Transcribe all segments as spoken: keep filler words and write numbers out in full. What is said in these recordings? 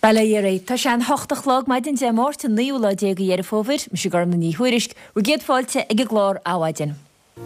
Bala Yeri, tá sé an hochtach log maid in démórt an níú lá déag dhéar fófir, mis gar na ní huirisk, ru géad fáilte ag glár áhaidin.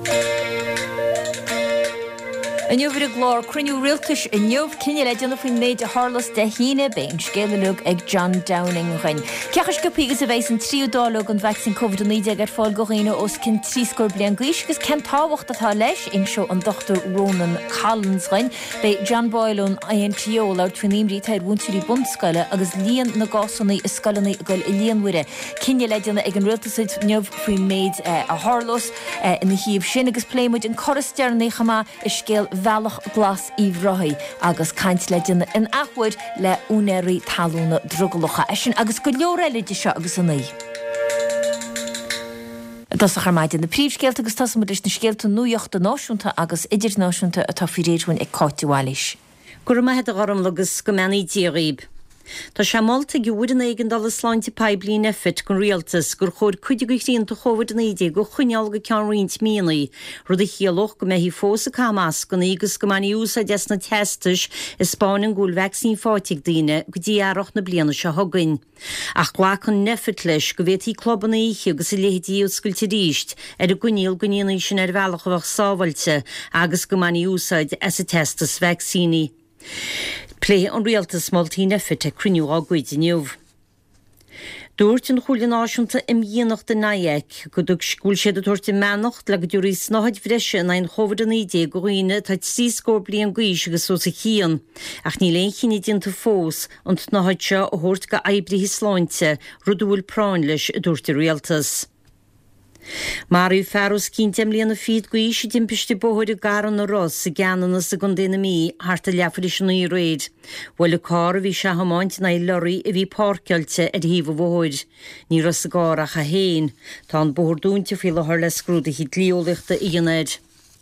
An jobhir a glár cruniú rialtas a neomh cinne le duna faoin méid a Harlas de híine bein scéalúg ag John Downing chuin. Ceachas go pigus a bheits an tríúdálog an vaccín COVID nineteen ar fáil go riine os cin tríscór blian glis, gus cen táhacht atá leis in seo an Doctor Ronan Collins chuin, bei John Boyle an I N T O leir twiníimrí taid búntúí bundscoile agus líon na gásannaí is scalaní goil i líonhuire. Cinne le duna ag an rialtasid neomh faoin méid a Harlas in na híomh sin agus pléimiid an choristearnaí chama is scéal bhealach glas í bhrothí agus caint le duna in achhuid le únéirí talúna drugalacha eisisin agus go leor eile de seo agus annaí. Das a charmaid in na príomhscéalta agus tasamid is na scéalta nuíochta náisiúnta agus idir náisiúnta atá fi réadhain ag cáitiúáis. Gur maithe a gharm agus go meanaí díoríb. Tá sé molta go bhuian éigen dal sláinte peblií nefit gon rialtas gur chóir chuide go chríonnta chovid naide go chuineal go cean riint míanaí, rud a chialoch go mé hí fósa camas go agus go mani úsa des na testis is Spáin an gúil vaccín fáitig daine go dtí arach na bliana se thugain. Ach ghlachan nefit leis go bhéit í clobbanna íche agus i léhétí úscailte ríist ar a gníal gníanaí sin ar bhealachach sábhailte agus go mani úsaid as a testas vaccíní. Plé an rialtas moltí nefit a cruniú á gcuid inniuh. Dúirt an chúla náisiúnta im dhéanacht den naéic, go dúg scúil séad a tuairta meannacht le go dúirí snáid bhreise na an chovad an idé go roiine tá sí scór blian gcuis agus ó sa chéan, ach ní léon chinine dionanta fós an náid seo ó thuirt go eibrithe sláinte rudúil práin leis a dúirta rialtas. Marú ferros cínteam líana fíd go ísí dimpiste bóthir a garan na ros sa geanana sa gondéna mí harta leafadis na í réid. Bhfuil a cá a bhí se hamáint na lorí a bhí párcealte ar híomh bhóid. Ní ros a gárach a héin, tá an bóthir dúnta fi le thir le scrúda hí líolachta íonaid.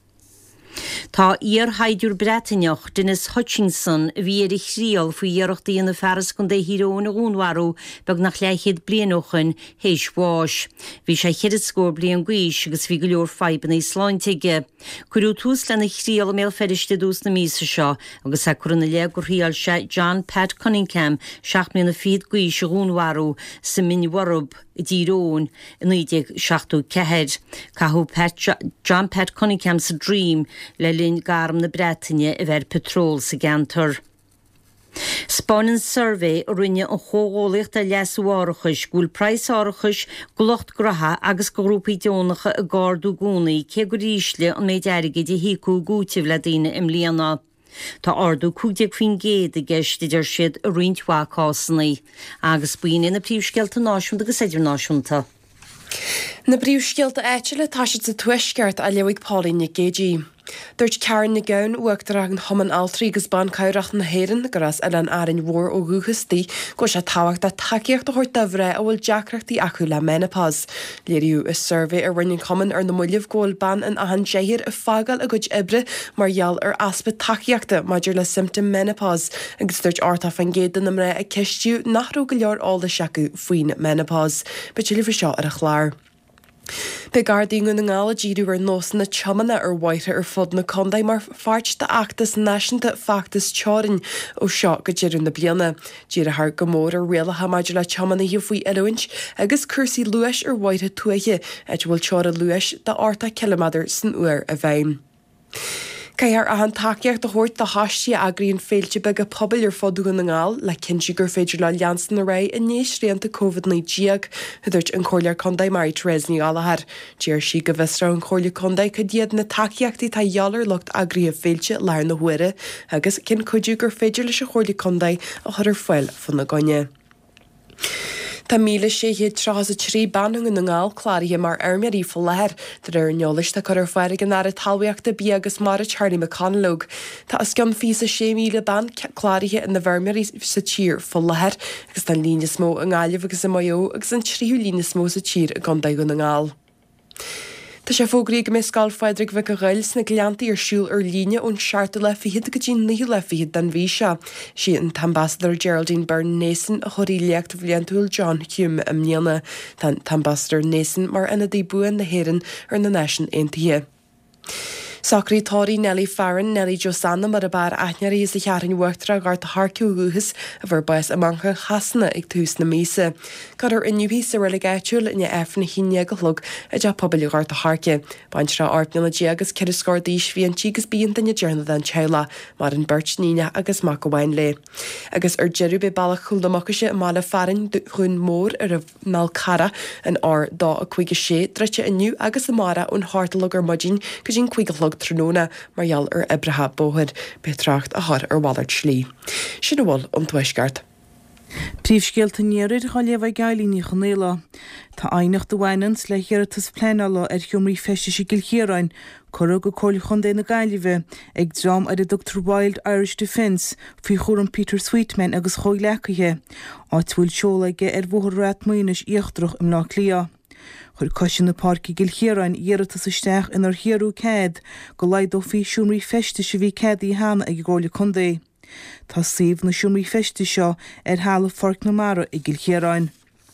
Tá íar haidiúr Bretainach Dennis Hutchinson bhí ar ich rial faoi dhearachtaí na ferras gon dé híróin a gúnharú beg nach leichiad blianochan héis bháis. Bhí sé chiad scór blian gcuis agus bhí go leor feiban í sláintige. Curú tús lena chríal mé feriste dús na mísa seo agus a chuna le gur rial se John Pat Cunningham seach mé na fiad gcuis a gúnharú sa minhwarb i díróin in idig seachtú cehead. Cathú John Pat Cunningham sa Dream le linn garm na Bretainne i bheith petrol sa gantar. Spáin survey a rinne an chógálacht a leasúárachas gúil price árachas golocht gratha agus go grúpaí deonacha a gárdú gúnaí cé go rísle an méid airige de hícú gútih le daine im líana. Tá ardú cúdeag faoin géad a gceist idir siad a rionthá cásannaí agus buin na príomhscealta náisiúnta agus idir náisiúnta. Na bríomhscealta éitile tá siad sa tuisceart a leabhaigh Paulín G G. Dúirt cearan na gceann uachtar an thoman altraí agus ban cabhracht na héireann goras eile an aireann mhór ó gúchastí go sé táhacht a takeíocht a chuir doimhre a bhfuil deacreachtaí acu le menopause. Léiriú is survey a rinnean cumann ar na muileh ggóil ban an ahan déir a fágal a gcuid ibre margheall ar aspa takeíochta maidir le symptom menopause agus dúirt ortha fan géad na mré a ceistú nachrú go leor ála seacu faoin menopause, be tuileh seo ar a chláir. Be Guardian an ngála díú ar nósan na teamanna ar bhaite ar fud na condaid mar fáirt de achtas náisiúnta factas teáin ó seo go deireadh na bliana. Díar a thar go mór ar réala hamaidir le teamanna hi faoi eilint agus cursaí luais ar bhaite tuaithe eit bhfuil teára luais de ortha kilometr san uair a bhaim. Caiar a an takeíocht a thuirt de háistí agraíonn féilte be go pobal ar fodú an ngáil le cinse gur féidir le leansan na ré in níos réanta COVID nineteen dúirt an chóirlear condaid Mary Therese ní Alahar. Díar si go bheisrá an chóirlear condaid go diaad na takeíochtaí tá dheallar lucht agraíomh féilte lear na huire agus cin cuidiú gur féidir leis a chóirlear condaid a chuir foiil fan na gonne. Tá míle sé héad tras a trí banung an ngáil chláirithe mar armar í fo leir de ar neolais tá chuir foiir gan ar a talhaíochta bí agus mar a Charlie McConlog. Tá as gom fí a sé míle ban chláirithe in na bharmarí sa tír fo leir agus tá líne smó an gáileh agus i maio agus an tríú líne smó sa tír a gandaigh an ngáil. Tá sé fógraí go mé sáil Frederick bheith go ghails na gleantaí ar siúil ar líne ón seaarta le fihiad go dtí níú le fihiad den bhí se. Si an tambassador Geraldine Byrne Nason a choirí leacht a bhliantúil John Hume am níana tan tambassador Nason mar ina dí buan na héireann ar na Nation Aontaithe. Sacrí Tóí Nelly Farran Nelly Josanna mar a bar aithnearí is a chearan uachtra gar a Harciú Guhas a bhar bais a mancha chasanna ag tús na mísa. Cadar inniuhí sa relegaitiúil in efna híine go hlug a de poblú gar a Harce. Baint ra artna na diagus ceir scórdíis bhí an tígus bíon daine dearna an teila mar an beirt níine agus mac go bhain le. Agus ar jeú be bailach chuldamachise mála Farran chun mór ar a Malcara an ár dá a chuige sé dreite inniu agus a mara ón hartalog ar mudín go dín chuigelog tróna marall ar Ibraha bóhad betracht a thar ar Wallard slí. Sin bhil an tuisgart. Príomhscéalta níorir chaléomh gailíní chanéla. Tá ainicht do bhainans le chéirtas pléinala ar thiomraí feiste sí gilchéarain, chora go cóla chundé na gaiileh ag drám ar a Doctor Wild Irish Defence faoi chóran Peter Sweetman agus chóig lecathe, áitfuil seolaige ar bhóthar rát muoinis íochtrach im lá clia. Chur cosisian na parci gilchéarain dhéartas isteach inar chéarú céad go leid ó faoi siúmraí feiste si bhí céad í hána ag ggóla chundé. Tá saomh na siúmraí feiste seo ar hála forc na mara i gilchéarain.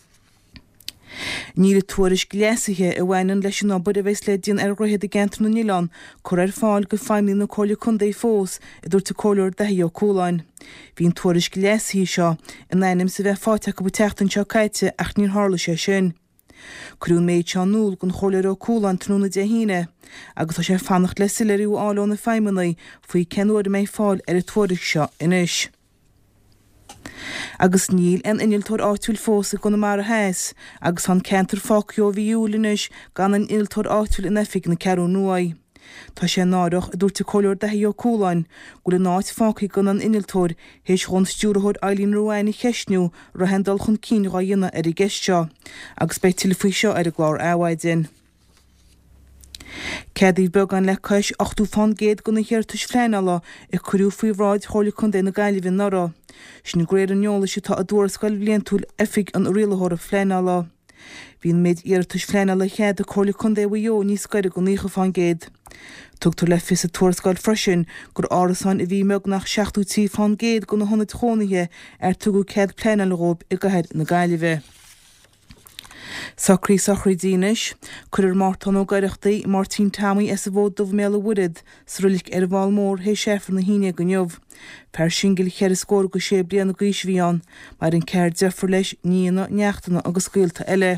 Ní le tuairis gléasathe a bhhainan leis an obair a bheits le díon ar roihéad a gentar na Nílan, chur ar fáil go feimlí na cóla chundé fós i dúirt a cólair dathí ó cóláin. Bhín tuairis gléasathe seo in éinim sa bheith fáteach go buteachtain seo caite ach níor hála sé sin. Crún méid seán núl gon choir ó cólan trúna de híine, agus tá sé fannacht le sileirú ála na feimanaí faoi cenúir méid fáil ar a tuairis seo inis. Agus níl an iniltóir áitiúil fósa go na mar a héas, agus an centar fáciú bhíúlinis gan an iniltóir áitiúil in efig na ceú nuaid. Tá sé nádach a dúirta choir dathí ó cóláin, go le náid fácaí gan an iniltóir hééis chun stúrathir Eileen Ruáinna cheisniú ra hendal chun cíneá dhéine ar i gceisteo, agus be til faoi seo ar a glár áhaidin. Cédaí began le cais ochtú fan géad go na chéirtas fléinala i cruú faoi bhráid chola chun dé na gaiilehí nara. Sin gréir an neola se tá a dúrascail bliantúil efig an rialthóra fléinala. Bhín méid iartas fléinala chéad a chola chun dé bhío níos scaire go nícha fan géad. Tugtar le fis a tuairscail freisin gur árasáin i bhí meag nach seachtú tí fan géad go na honna trónaithe ar tugu céad pléinalaróp i gahead na gaiilehí. Sacrí sacrí dínis, chur ar Martin ó gaiireachtaí Martin Tammy as a bhód dubh méla wurid, srulik ar bháil mór hé séfar na híine go neomh. Per sin gil cheir scór go sé bliana go isbhíán, mar an ceir deafar leis níana, neachtainna agus scailta eile.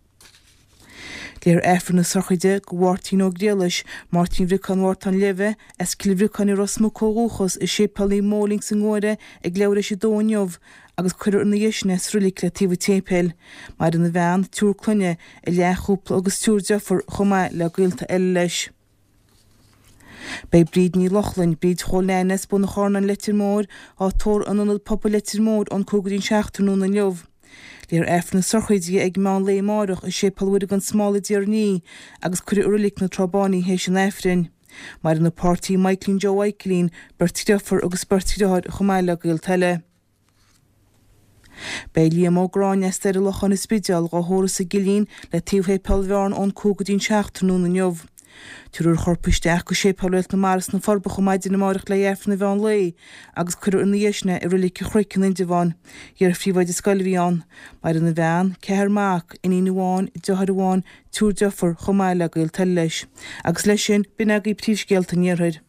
Léir efar na sochaide go bhhairtín ó gréalis, Martin bhrican bhhartan leve, as cilbhrican i rosmú cóúchas i sé palí móling sa ngóire ag leabhar sé dóneomh, agus chuir na dhéisne srulik le tíomh tépéil, mar in na bhean túr clunne i leachúpla agus túr deafar chumá le gailta eile leis. Bei bríd ní Lochlann bríd choléines bu na chornan letir mór á tór an anad popa letir mór an cógadín seachtarnú na leomh. Léir efar na sochaidí ag meán le márach i sé palhuiir an smála díarní agus chuir uirlik na trabáí hééis an efrin. Mar in na pártaí Michaelín Joe Aikelín bertídeafar agus bertídeáid chumá le gailta eile. Bei Liam O'Grán esteir a lochan is spideal go hóras a gilín le tíomhhé pelbhearn ón cógadín seachtarnú na neomh. Túr chorpisteach go sé palúilt na maras na forba go maidin na marach le dhéarf na bhean lei, agus chuir in na dhéisne i rilí chruicin in diván, dhear fríomhaid is scailbhíán, mar in na bhean, ceir maach, in inúháin, i dehar bháin, túr deafar chomáile gail tal leis, agus leis sin bin agaí príomhscéalta níorthaid.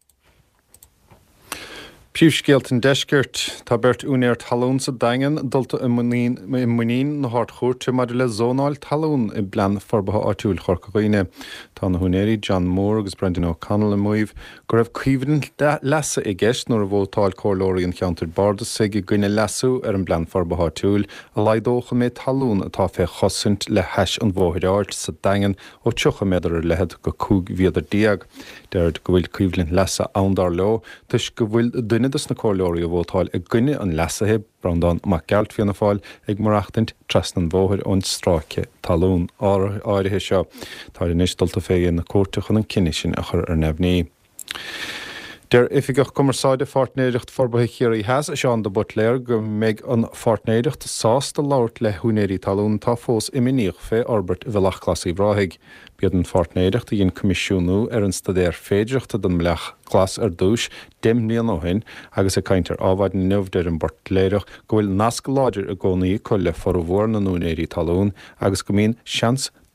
Príomhscéalta deisceart tá beirt únéir talún sa daingan dulta i muín na hart chóirte mar le zónáil talún i blean forbatha áitiúil chorcaghine. Tá na húnéirí John Moore agus Brendan O'Connell in muomh go raibh cuimhrin lesa i gceist nuair a bhótáil cóirlóirí an cheantar bardas ag i gcuine lesú ar an blean forbatha áitiúil a leiddócha mé talún atá fé chosint le heis an bmhóthir áirt sa daingan ó tucha méidir ar lehead go cúg viadar diaag. Deir go bhfuil cuimhlinn lesa anndar leo, tuis go bhfuil duine dus na cóirlóirí a bhótáil ag gcuine an lesathe brandán mac gealt fianna fáil ag marachtaint tras an bmhóthir ón stráice talún áirithe seo. Tá inis dulta féin na córta chun an cinine sin a chur ar nebhní. Der ifigach commersáide fartnéireacht forbathe chéirí heas a seán de butléir go méid an fartnéireacht sásta láirt le húnéirí talún tá fós iminíoch fé Albert bhealach clasí bhráigh. Bead an fartnéireacht a dhéon comisiúnú ar an stadéir féidireachta don mleach glas ar dúis dim níl nóhain agus a caintear ábhaid na neamhdéir an bartléireach go bhfuil nasc láidir a gcónaí chu le for bhór na núnéirí talún agus go mbíonn seans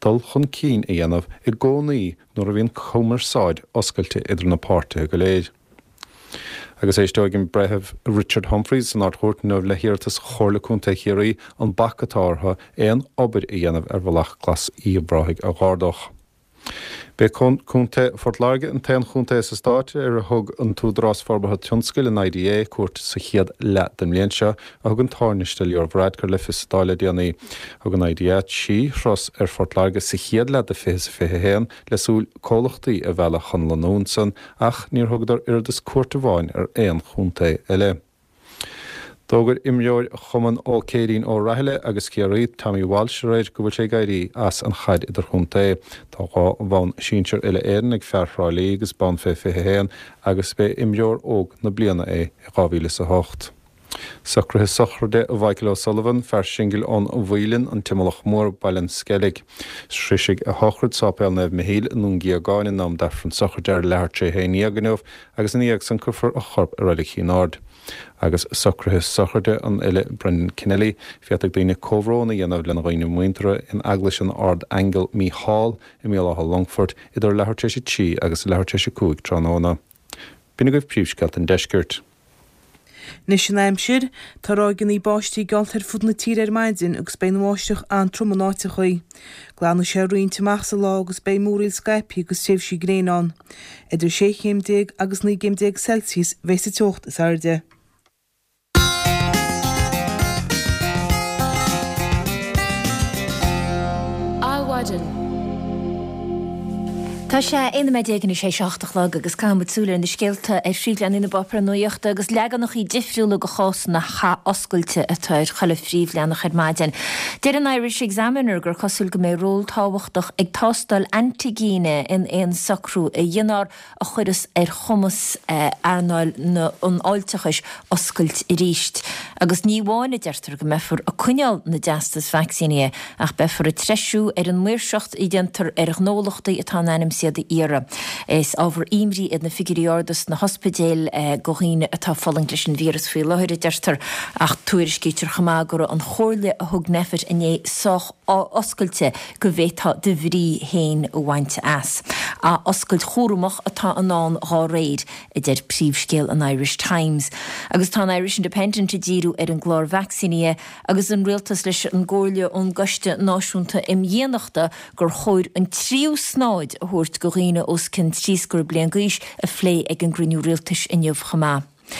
dul chun cín a dhéanamh i gcónaí nuair a bhíon commerceáid oscailte idir na páirte go léir. Agus éisteoigh brethebh Richard Humphreys san ardchórt nómh le hiartas chorlaúnta chéirí an bacatártha éon obair i dhéanamh ar bhlach glas íomhráigh a gárdach. Bé cúnta fortláige an taon chúnta sa státe ar a thug an túdrás forbatha tionscail in I D A cuairt sa chiad le den mléanse a thug an táirneiste leor bhreid gur le fistáile déanaí thug an I D A sí thros ar fortláige sa chiad le de fé fé héan le súil cólachtaí a bheile chunlanún san ach níor thugdar irdas cuairta bháin ar éon chúnta eile. Dógur imreoir chuman ó céirín ó raithile agus céirí Tommy Walsh réid go bhfuil sé gairí as an chaid idir chunta tá gá bhain síintear ile éan ag fearráilí agus ban fé fé héan agus bé imreoir óg na bliana é i gáhíle sa hocht. Sacrathe sachrde a Michael O'Sullivan fer singil an bhhuilinn an timolach mór bailin skellig. Srisig a hochrad sápéal nef mehíl nún giagáin in nám defran sachrde ar leart sé hé níaganóf agus níag san cufar a chorp a reilig hínád. Agus sacrathe sachrde an eile Brendan Kennelly fiatag daine cóhróna dhéanamh lena roiine muintere in aglas an ard Angel Mí Hall i mí láha Longford idir leharté sé tí agus leharté sé cúig tróna. Bína goibh príomhsceilt an deisgirt. Nis sin aimsir, tá rágan í báistí galtar fud na tír ar maidin agus bein máisteach an tromanáte chuí. Glána sé roion teach sa lá agus bei múriil Skype agus séh sí gréán. Idir sé chéimdéag agus ní géimdéag Celsius bheits a teocht is airde. Áhaidan. Tá sé ina méidegan sé seachtach le agus cámbaúla na scéalta ar fríomhlean ina bopra nuochta agus legan nach í difriúla go chás na cha oscailte atáir chaile fríomhleannach ar maidin. Deir an Irish Examiner gur cosúil go mé ról táhachtach ag tástal antigéine in éon sacrú a dhéanaar a chuiras ar chumas arnáil an áilteachis oscailt i ríist. Agus ní bháinna deirtar go mefur a cuineal na deastas vaccíine ach befur a treisiú ar an muirseacht i dhéantar ar gnólachtaí atá nanim de ire. Is ábhar imrí in na figuríordas na hospidéil goghine atá fallinglis an vírus fí leir deirtar ach tuairiscítear chamágur an chóirle a thug nefir iné soch á oscailte go bhétá de bhrí héin ó bhainte as. A oscailt chóramach atá anán há réid i d príomhscéal an Irish Times. Agus tá Irish Independent a díú ar an glár vaccíine agus an rialtas leis an ggóirle ón goiste náisiúnta im dhéanachta gur chóir an tríú snáid a thuirt go riine os cin trísgur blian gaiis a phlé ag an griniú rialtas inniuh chamá.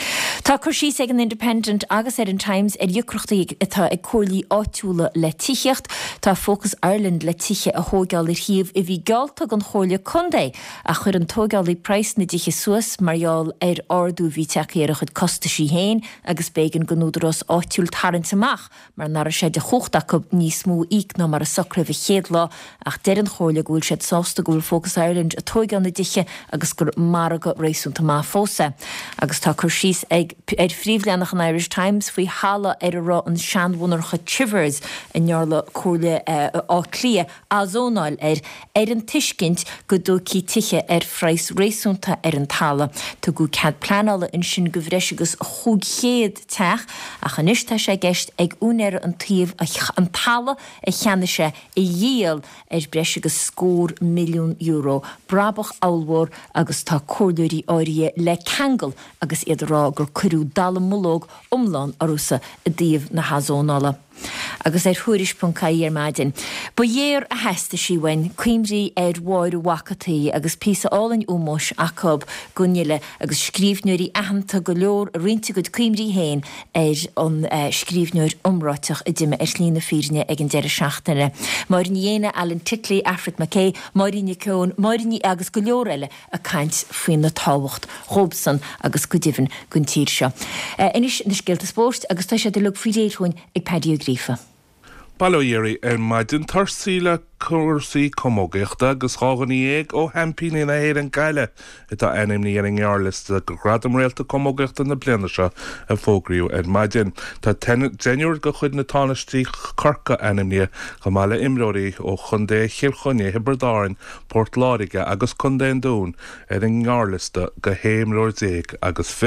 Tá chuirsí ag an Independent agus ar an Times ar dheocrochtaí atá ag cóirlí áitiúla le tícheacht, tá Focus Ireland le tíche a thógáil ir thiomh i bhí gealta an chóirle condé a chur an tógálaí preis na ddíche suas marall ar ardú bhí teach ar chud costa sí héin agus bégan gonúdarrás áitiúil tarint amach mar nar sé de chochta go níos mú ícna mar a sacra bhí chéad lá ach deir an chóirle gúil sé sásta gúil Focus Ireland a tógáil na ddíche agus gur marga rééisúnta má fósa. Agus tá chuirsí ag ar phríomhleannach an Irish Times faoi hála ar a rá an seanmhúnarcha Chivers in nearla cóirle á clia a zónáil ar ar an tuiscint go dó cí tiche ar phrais réasúnta ar an tala. Tá go cead planála in sin go bhreis agus chuig chéad teach a chanistá sé gceist ag únéir an taobh an tala a cheanne sé i dhéal ar breis agus scór milliún euro. Brabach áilmhór agus tá cóirleirí áirí le Kangol agus iad rá gur curú dala mulóg umlán arúsa a díomh na hazónála. Agus ar thuiris.caí ar maidin. Ba dhéir a heasta síhain, cuimrí ar bháir wacataí agus písa álainn úmós acob gunneile agus scríbhnúirí ahananta go leor rinte go cuimrí héin ar an scríbhnúir umráteach a duime ar slína fíne ag an deire seachtainna. Mar ní dhéine Alan Titley, Afrit Mackay, Maríní Cón, Maríní agus go leor eile a caint faoin na táhacht, Robson agus go divan gun tír seo. Inis na scéalta spórt agus tá sé de lug frídéithúin ag pedíú grífa. Balóéirí ar maidin tarsíle cuasaí comógaíochta agus cháganí éag ó hempíní na héir an gaiile i tá animní ar an ghearlista go gradam réalta comógaíochta na bliana seo a fógraíú ar maidin. Tá déniúir go chuid na tánistí corca animní go mála imróí ó chundé chiilchoné Hiberdáin, Port Láirige agus chundé dún ar an ghearlista go héimróir déag agus fé.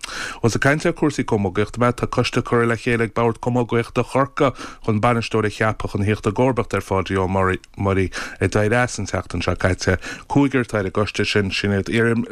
Was a caiinte cuasaí comógacht me tá costa chuir le chéalaigh bairt comógacht a chorca chun banistóir cheapach an hiocht a gcorbacht ar fádaí ó marí i d daid an teachtain se caiite cúigur taid a goiste sin sinad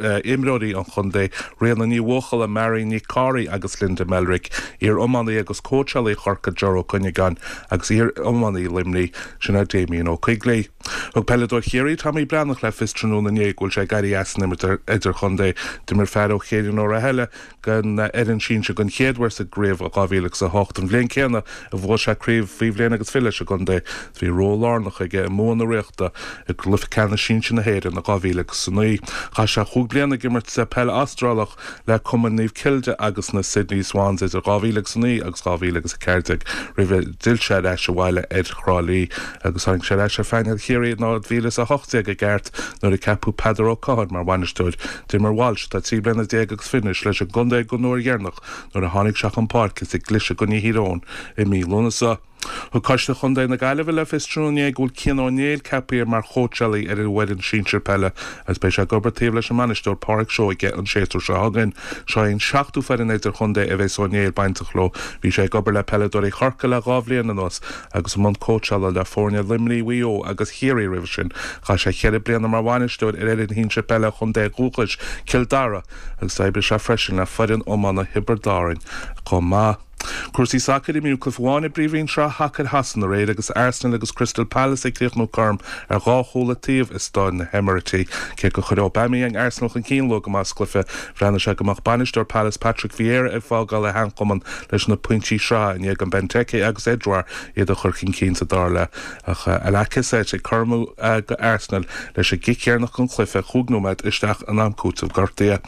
imróí an chun dé réal na ní bhchal a Mary ní cáí agus Linda Melrick ar ommannaí agus cósealaí chorca Joro Cunnigan agus ar ommannaí limní sinna Damien ó Quigley. Og pelledor chéirí Tommy Branach le fistrú na néhúil sé gairí asnimidir idir chundé de mar fer ó chéidir ó a heile gan erin sin se gon chéadhar sa gréibh a gáhíach sa hocht an bblion céanna a bhil se críomh fhíomhléana agus fiile se gon dé hí rólánach ige móna réachta i gluficena sin sin na héidir na gáhíach san nuí. Cha se chuig blianana gimmert sa pell astrálach le cuman níomh kilde agus na Sydney Swans idir gáhíach san nuí agus gáhíach a ceirteag rih dilse leis se bhile ed chrálíí agus haing se leis se feinil chéirí ná bhílas a hochtaí a gceart nuair i capú pedar ó cáid mar bhainisteúid de mar bháilt tá tí blena déag agus finis leis a gundé go nóir dhearnach nuair a tháinig seach an páirc is i glise go ní hírón i mí lúnasa. Thu coiste chundé na gaiileh le fistrúné gúil cinónéal capíir mar chósealaí ar i bhfuin síir pelle as bei se gobartíh leis an manisteúir páric seo ige an séú se hagann seoonn seachtú ferin idir chundé a bheith sonéal baintachló hí sé gobar le pelledóí charca le gábhlíon an os agus món cóseala le fórne limlí wío agus chéirí rih sin cha sé chead blianana mar bhainisteúir ar éidir hín se pelle chundé gúchais Kildara agus éibre se freisin le fudin ómanna hibardáin chum má. Cuasaí sacr i miú clufháinna bríomhíonn seo Hackett Hassan a réad agus Arsenal agus Crystal Palace ag cléoch nó carm ar gá cholatíomh is stáin na Hemerity cé go chur Aubameyang Arsenal an cíanló go más clufa bhreanna se goach banistóir Palace Patrick Vieira ag fágáil le hancoman leis na pointí seo in ag an Benteke agus Edouard iad a chur cin cín sa dála ach a lechas é sé carmú go Arsenal leis a gicéarnach an clufa chugnóid isteach an amcútamh gartaí.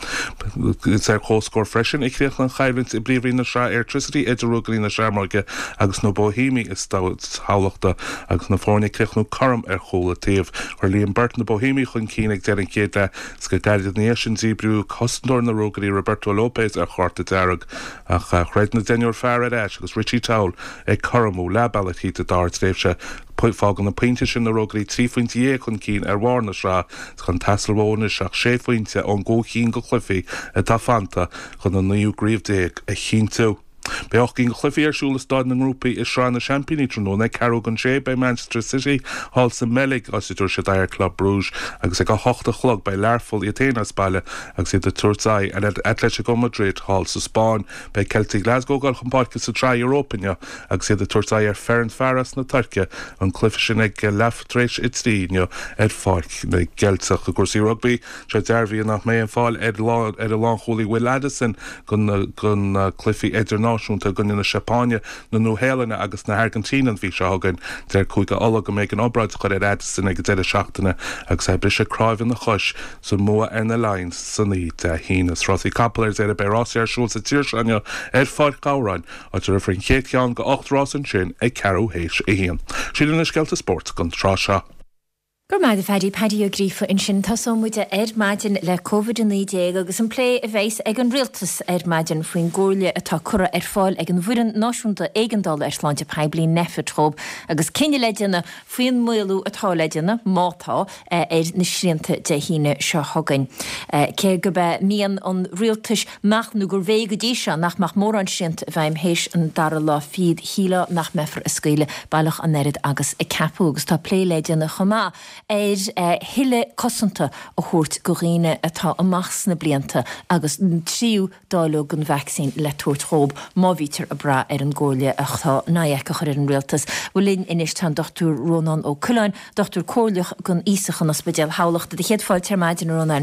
Is ar chóscór freisin i cléoch an chaimlinn i bríomhíonn na seo electricity idirúgaí na seamarge agus nó Bohími is hálaachta agus na fórna cléchnú carm ar cholatíomh chuir líon bert na Bohími chun cínig de an céad le go gaiad níos sin díbrú costandóir na rógaí Roberto Lopez ar chuirta dearag ach chreid na Daniel Farad agus Richie Towell ag carmú le bailachí a dart léifse fágan na pointe sin na rógaí trí faointe dhé chun cín ar bhharna srá chun tasalbhóna seach sé faointe an ggó cín go chlufií a tá fanta chun an naú gríomhdéag a chin tú. Beoch gin chlufiíarsúla stád na grúpaí is srá na Championí tróna Caró gan sé bei Manchester City hall sa melig as idir se dair Club Brugge agus ag go hochta chlog bei leirfuil i Atenas baile agus iad a Turtzai an Atletico Madrid hall sa Spáin bei Celtic Glasgow gal chumpáice sa trí Europine agus iad a Turtzai ar Ferran Ferras na Turcia an clufi sin ag lefhtrééis ittíine ed fáic na geltach a cuasí rugby se dearbhí nach mé an fáil ed a lácholaí Will Addison gun gun clufi idir náisiúnta gun na Sepáine na Núhéalainne agus na Argentínan bhí se hagann der chuige ala go méid an obraid chuir ar Addison ag de seachtainna agus é brise cráimh na chuis sa mua ar na Lions san ní de hínas Rossi Capelers ar a beráí ar siúil sa tíirseine ar fáid gáráin á tar a frin chéad ceann go ochtrás an sin ag Caró héis i híon. Síle na scealta sport gon trá seo. Gur maid a fedi padí o grífa in sin tasó muide ed maidin le COVID nineteen agus an plé a bheits ag an rialtas ed maidin faoin gcóirle atá cura ar fáil ag an bhuian náisiúnta éigendal ar sláinte peblií nefetrób agus cinne leidirna faoin muilú atá leidirna mátá ar na srianta de híine seo hagan. Cé go be míon an rialtas meach nó gur bhéh go dtí se nach meach mór an sriant bheim héis an dar lá fiad híla nach mefar a scaile bailach an erid agus i capú agus tá plé leidirna chomá. Er uh, hille cosanta a chót goghine atá amachs na blianta agus tríú dáilog an vaccín le tuairtrób má vítar a bra ar an ggóile achtá náicecha chuir an rialtas. Bhfuilín inis tan Doctor Ronan ó Culláin, Doctor Cóirleach gon ísach an ospidéal hálachta de chéadfáil termáidin Ronan.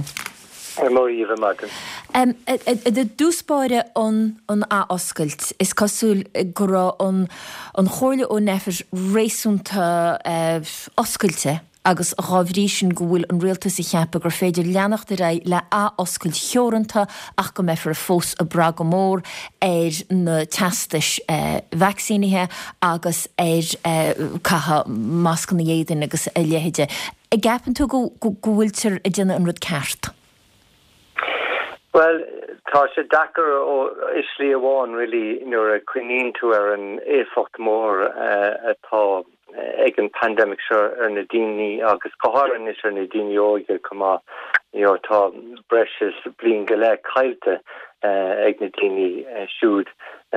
Um, de dúspáire an an a oscailt is cosúil gorá an an chóirle ó nefir réisúnta uh, oscailte agus ráhrísin gohfuil an rialtas i cheappa gur féidir leannacht de ra le a oscailt cheoranta ach go mefar a fós a bra go mór ar na testais uh, vaccínithe agus ar uh, caha máscan na dhéidir agus a léhéide. I gapan tú go bhfuiltir a dhéanana an rud ceart? Well, tá sé dachar ó islí amháin really nuair a cuiníonn tú ar an éfacht mór uh, atá ag an pandemic seo ar na daoine agus coharan is ar na daoine óige cumá tá breis bliain go le cailte ag na daoine siúd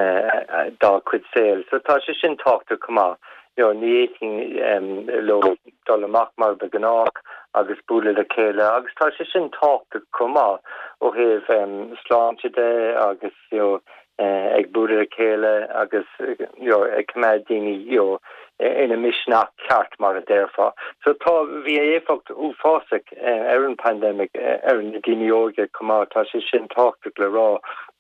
dá cuid saoil. So tá sé sin táachtar cumá. Jo ní um, lo dolamach mar beganach agus búla le céile agus tá sé sin táachta cumá ó heh um, sláinte agus jo uh, ag búla le céile agus jo ag cumad daoine jo ina misnach ceart mar a déirfa. So tá bhí éfacht ú fásaigh uh, ar an pandemic uh, ar an daoine óige cumá tá sé sin táachta le rá.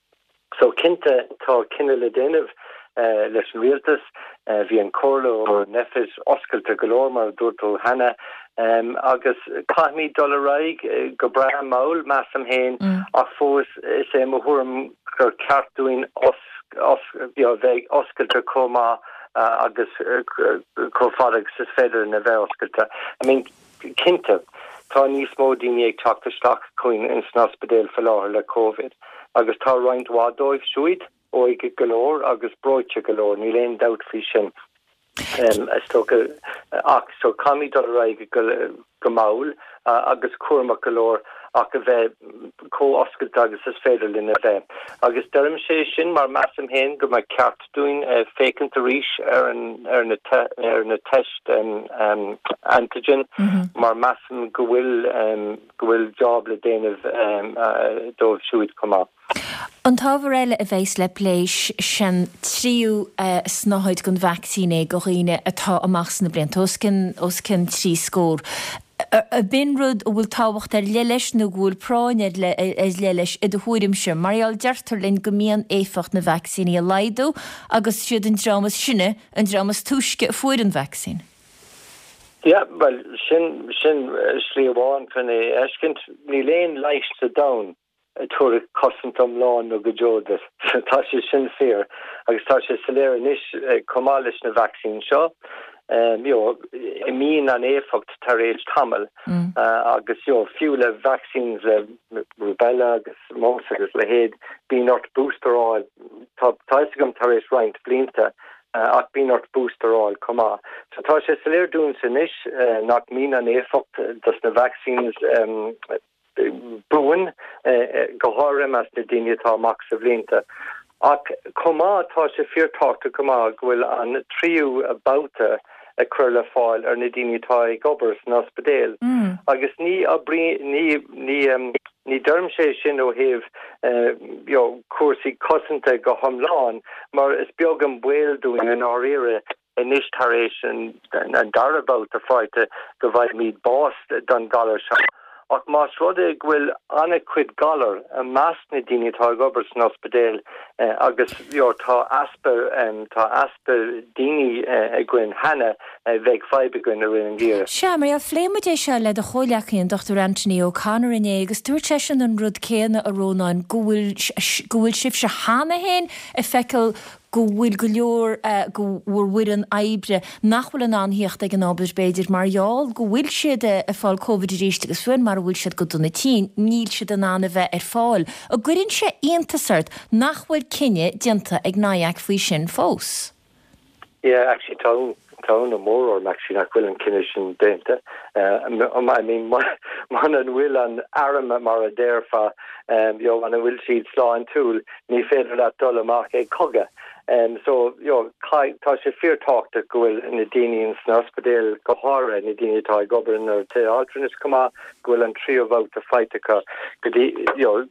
So cinnte tá cinenne le déanamh Uh, leis an rialtas uh, bhí an cóla ó nefis oscailte golóir mar dúirtó hena um, agus caithmí dul raig uh, go bra maul meas am héin mm. ach fós is é mo thuaim gur ceartúin os os you know, bheith oscailte comá uh, agus uh, cofadig sa féidir na bheith oscailte. I mean cinnte tá níos mó daoine ag teachtasteach chuin in snospedéil fel láthair le COVID agus tá roinnt bhádóibh siúid oige galore agus broiche galore ni lein doubt fi sin um stoke ach so kami dot raige gamaul agus kurma galore ach ve ko oscar agus is féidir in ve agus derm sé sin mar massam hen go ma ceart doing uh, vacant rish ar an ar na ar na test um, um antigen mm-hmm. mar massam gohfuil um gohfuil job le déanamh um uh, dóibh siúid comá. An tábhar eile a bheits le pléis sin tríú uh, snáid gon vaccíné go riine atá amach na blian oscin oscin trí scór. A bin rud ó bhfuil táhacht ar leileis nó gúil práinid le leileis i do thuirim sin, mariaal deartar linn go mííon éfacht na vaccíní a laidú agus siad an dramas sinne an dramas túisce a fuair an vaccín. Ja, well sin sin slíomháin fan é eiscint ní léon leis sa dain tuair cosantom lán nó go jódas. Tá sé sin fér agus tá sé saléir níos comá leis na vaccín seo. Um, jo, I mean an éfacht tar éis tamil mm. uh, agus jo fiúle vaccines uh, rubella agus mós agus le héad bí not boosterál táisegum tar éis reint blinte uh, ach bí not boosterál comá. So tá sé saléir dún san isis uh, nach mín an éfacht das na vaccines um, buin uh, goharrim as na daine tá amach sa blinte. Ach comá tá sé feartáachta comá gohfuil an tríú abouta a curla fáil ar na daine tá gobers na ospedéil. Mm. Agus ní a brí ní ní um, ní derm sé sin ó heh uh, jo cuasaí cosanta go hamláán, mar is beag an bhil doing an áire inis tar éis an an darabouta a fáite go bhaid míad bást don galar se. Ach más rudde bhfuil anna cuid galar a meas na daine tá gobers na ospedéil uh, agus jo tá asper um, tá asper daine uh, a gcuin hena uh, bheith feibe gcuin a rin an gíire. Se mar a phléimeid é se le a choileachíon Doctor Anthony O'Connor in agus dúirt sé sin an rud céanna a rónáin gohfuil gohfuil sibh se hána héin a feiceil go bhfuil go leor uh, go bhfuir an aibre nachhfuil an anhíocht ag an ábais beidir marall go bhfuil siad a fáil COVID ríiste agus fuin mar bhfuil siad go donna tí níl siad an anna bheith ar fáil. A gcuirann sé iontasart nachhfuil cinenne dianta ag náiach faoi sin fós. Yeah, actually tá tá na mór or actually nach bhfuil an cinenne sin déanta. Uh, I mean man an bhfuil an arama mar a déirfa um, jo an bhfuil siad slá an túl ní féidir le dul amach ag coga. Um, so, yo, tá sé feartáachta gohfuil na daine sna ospedéil go hára na daine tá gobair ar te altrunis comá gohfuil an trío bhóta feitecha go dtí, yo,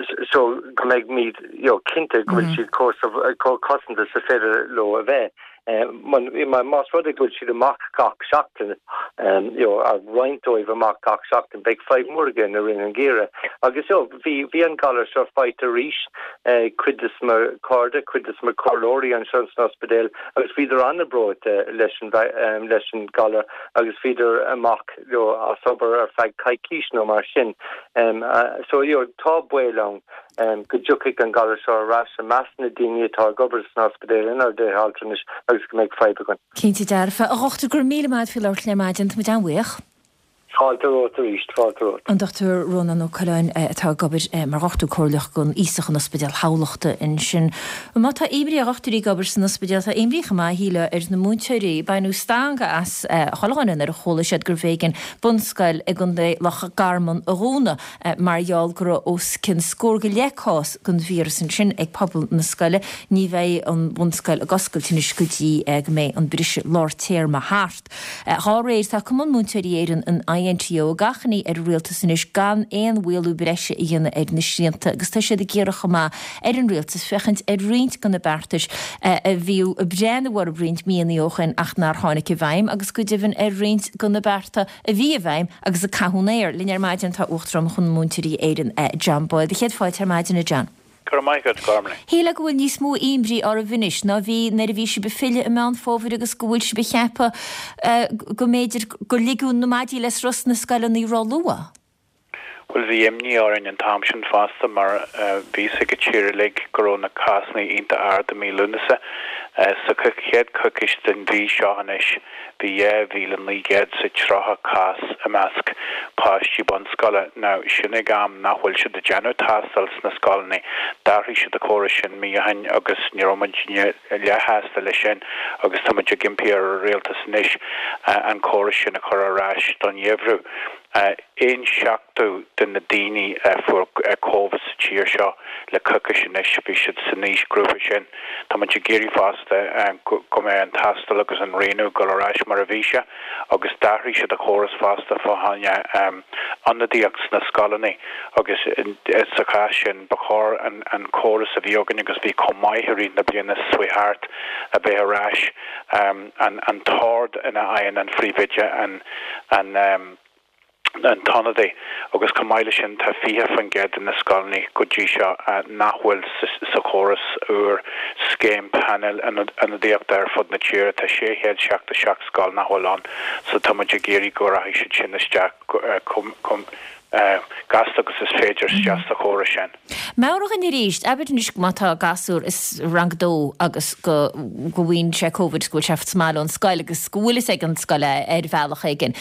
so go méid míad, yo, cinnte gohfuil siad cosanta sa féidir lo a bheith. Um, man ma mas rudde gohfuil siad amach gach seachtain um, yo, a rointóibh amach gach seachtain beag feidh morgan a rin an gíire. Agus yo, bhí bhí an galar seo feite ríis uh, cuidas mar corda, cuidas mar corlóí an seans na ospedéil, agus fiidir anna brod uh, leis an um, leis an galar, agus fiidir amach yo, a sobar ar feig caicís nó mar sin. Um, uh, so yo, tá buélang um, go dúcaigh an galar seo ras a meas na daine tá gobers na ospedéil inar de haltranis agus go méid feibe gon. Cínti darfa a rochta gur míle maid fi leir le maidint mit an wych. An Doctor Ronan O'Callaghan atá gabir mar rachtú cóirlech gon ísach an ospedal hálaachta in sin. Má tá éimrí a rachtúí gabir san ospedal a éimrícha má híle ar na múteirí bainú stanga as chalahanan ar a chola siad gur bhégan bunscail ag an lecha garman a róna marall gur os cin scór go leás gon vírus an sin ag pobl na scaile ní bheith an bunscail a gascailtíine scutí ag mé an brise láirtéir ma háart. Há réir tá cumman múteirí éan an I N T O gachani ar rialtas inis gan éon bhfuilú breise i dhéanana ar na síanta, agus tá siad a ggéirecha má ar an rialtas fechant ar riint gan na bertais a bhíú a breanna war a brint míana óchan ach nar tháinig i bhaim, agus go dihann ar riint gan na berta a bhí a bhaim agus a cahunéir linear maidin tá uchtram chun múntirí éan John Boyle. Chéad fáid ar maidin a John. Héla gohfuil níos mó éimbrí ar a bhinis ná bhí na a bhí si befile a meán fóbhar agus gohfuil si bechepa go méidir go ligún na maidí les ros na scaile í rálua. Well bhí imní áin an tamsin fásta mar bhí sa go tíir le gorónna casna ínta arda mí lunasa sa chéad cucis den bhí seohanis bhí é bhílan lígéad sa trotha cas a measc páistí bon scoile. Now sinna gam nachhfuil si de geanú tásals na scoilnaí darí si de córa sin mí hain agus nírómaidine leheasta lei sin agus táid gimpéar a réaltas níis an córa sin a chur aráis don dhéhrú. Éon seachtú den na daoine fu cóbhas sa tíir seo le cuca sin is bhí siad san níos grúpa sin. Tá man si géirí fásta go mé an tastal agus an réú go aráis mar a bhíse agus dathraí siad a chóras fásta fáhaine annadíocht na scalaní agus sa cá sin bachár an chóras a bhíogan agus bhí comáithirí na bliana suitheart a bheith aráis an tád ina aon an phríomhide an an an tanadé agus comáile sin tá fihe fan ged in na scoilnaí go dtí seo nachhfuil sa chóras úr scéim panel an a déobh ar fud na tíre tá sé héad seach de seach scoil nachhfuil an so tá muid géirí go a si sin isteach cum gas agus is féidir just a chóra sin. Meach in ríist, ebit níos mátá gasúr is rangdó agus go go bhhain sé COVID go seft smáil an scoil agus scúlas ag an scoile ar bhealach igen.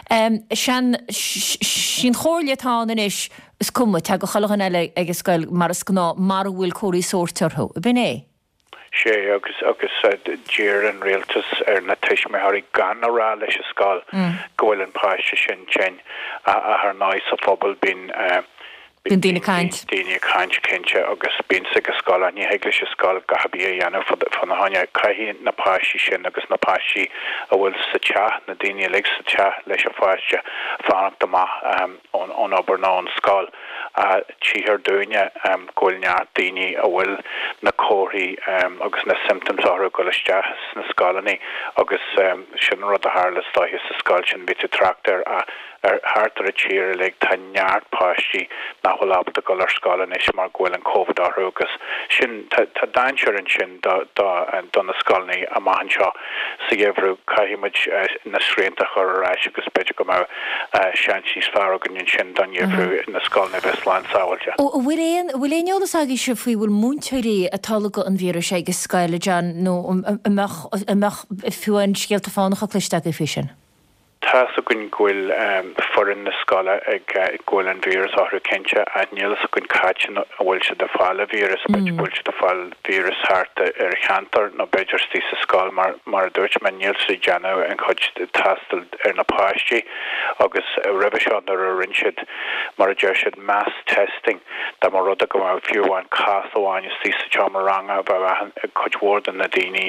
Sin sin chóirleatá is is cumma te go chalachan eile agus scoil mar is gná mar bhfuil choirí sóirtarthú. Bin é? sé agus agus dír an réaltas ar na tuisme harí gan ará leis a sáil gohfuil an páiste sin sin a th náis a phobal bin Bin dína caint. Dína caint cinnte agus bín sa go sáil a ní heiglis a sáil gahabí a dhéanamh fan na haine caihí na páisi sin agus na páisi a bhfuil sa teach na daine le sa teach leis a fáiste fánach amach ón obair ná an sáil. Tíhar dúine ghfuil neart daoine a bhfuil na cóirí agus na symptoms áthú go leisteach na scálaní agus sin rud a hálas táithí sa scáil sin bit tractor a ar hátar a tíir le tá neart páistí nachhfuil abal go ar scálan is mar ghfuil an COVID áthú agus sin tá dainsear an sin don na scálaní a maihan seo sa dhéhrú caiimiid na srénta chur aráis agus beidir go mé seansís fear gan sin don dhéhrú na scálaní Westland sáhailte. Ó bhfuil bhfuil éolas agé se faoi bhfuil múnteirí a talaga an vírus ag scaile John nó amach fiúin scialta fánach a cliste go fi sin. Tá a gon ghfuil forin na scala ag ghfuil an vírus áthú cinnte a nílas a gon cáin a bhfuil se de fáil a vírus, beidir bhfuil se de fáil vírus háta ar cheantar nó beidir tí sa scáil mar mar dúirt me níl sa deanú an chuid tastal ar na páistí agus ribh seán ar a rinsead mar a deir siad mass testing dá mar rud a go mar fiúháin cáháin tí sa te mar ranga bh chuidhórdan na daoine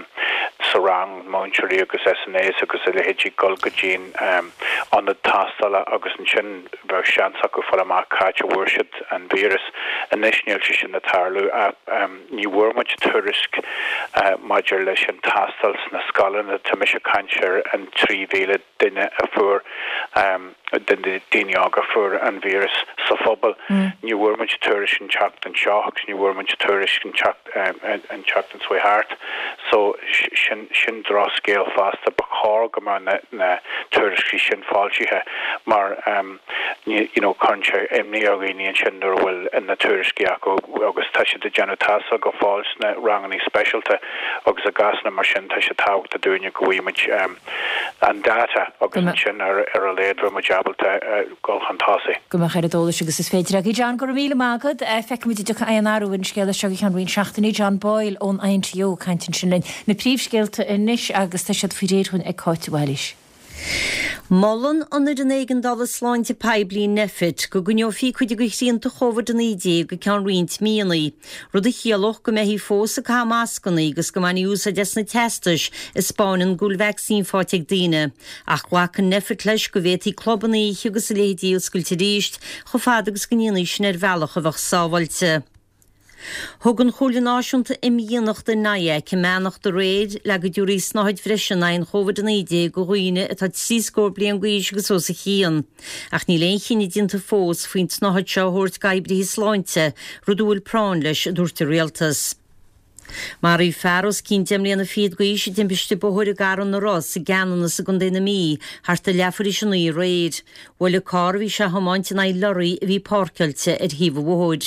sa rang Montreal agus S N A agus a lehéidí golgadí Um, an the tastal agus an sin bheith seansa go fol amach cáte bhuairsead an vírus a nisneil sin na tarlú a ní bhfuir muid tuirisk maidir leis an tastals na scalan a tá mis canseir an trí bhéle duine a fuair den de daine aga fuair an vírus sa phobal ní bhfuir muid tuirisk an teacht an seach ní bhfuir muid tuirisk an teacht an suitheart so sin sin drá scéal fásta ba chá go mar na tuiriskí sin fáiltithe mar you know country emni organian chender will in the tourskiako agus tashi de janotasa go falls na rangani specialty agus a gasna machine tashi talk to doing go image um and data agus chin er er a lead from a jabal to go hantasi go ma chaid dóla agus is féidir ag John go míle mágad feic mu de aanaru in scéile se chan rin seachtaí John Boyle ón I N T O caiintin sin na príomhscéalte inis agus tá siad firéir chun ag cáitiúilis. Mollen onder de negen dollar sláinte peblií nefit go gunneó fi chuide go síanta chofar den idé go cean rint míanaí. Rud a chiaaloch go méhí fós a cá máscannaí agus go maní ús a des na testis is spáin gúil vaccín fáteag daine. Ach wacan nefit leis go bhétí clubbannaí agus a lédí oscailte ríist cho fad agus gníanaí sin ar bhealach a bheith sábhailte. Thugann chomhla náisiúnta imdhíonach den naie cemeannach do réad le go dúirí snáid freisin na chomhar den idé go roioine atá síoscór blian gcuis agus os a chéan. Ach ní léon chinine dionanta fós faoin snáid seo thuirt gaibrí sláinte rudúil prán leis a dúirta réaltas. Mar í fearros cín deimlíanana fiad gcuis dimpiste bóthir a garan na Ross a gananna sa gon déna mí harta lefarí sin í réad. Bhfuil a cá bhí se hamáinte na lorí a bhí párcailte ar híomh bhóid.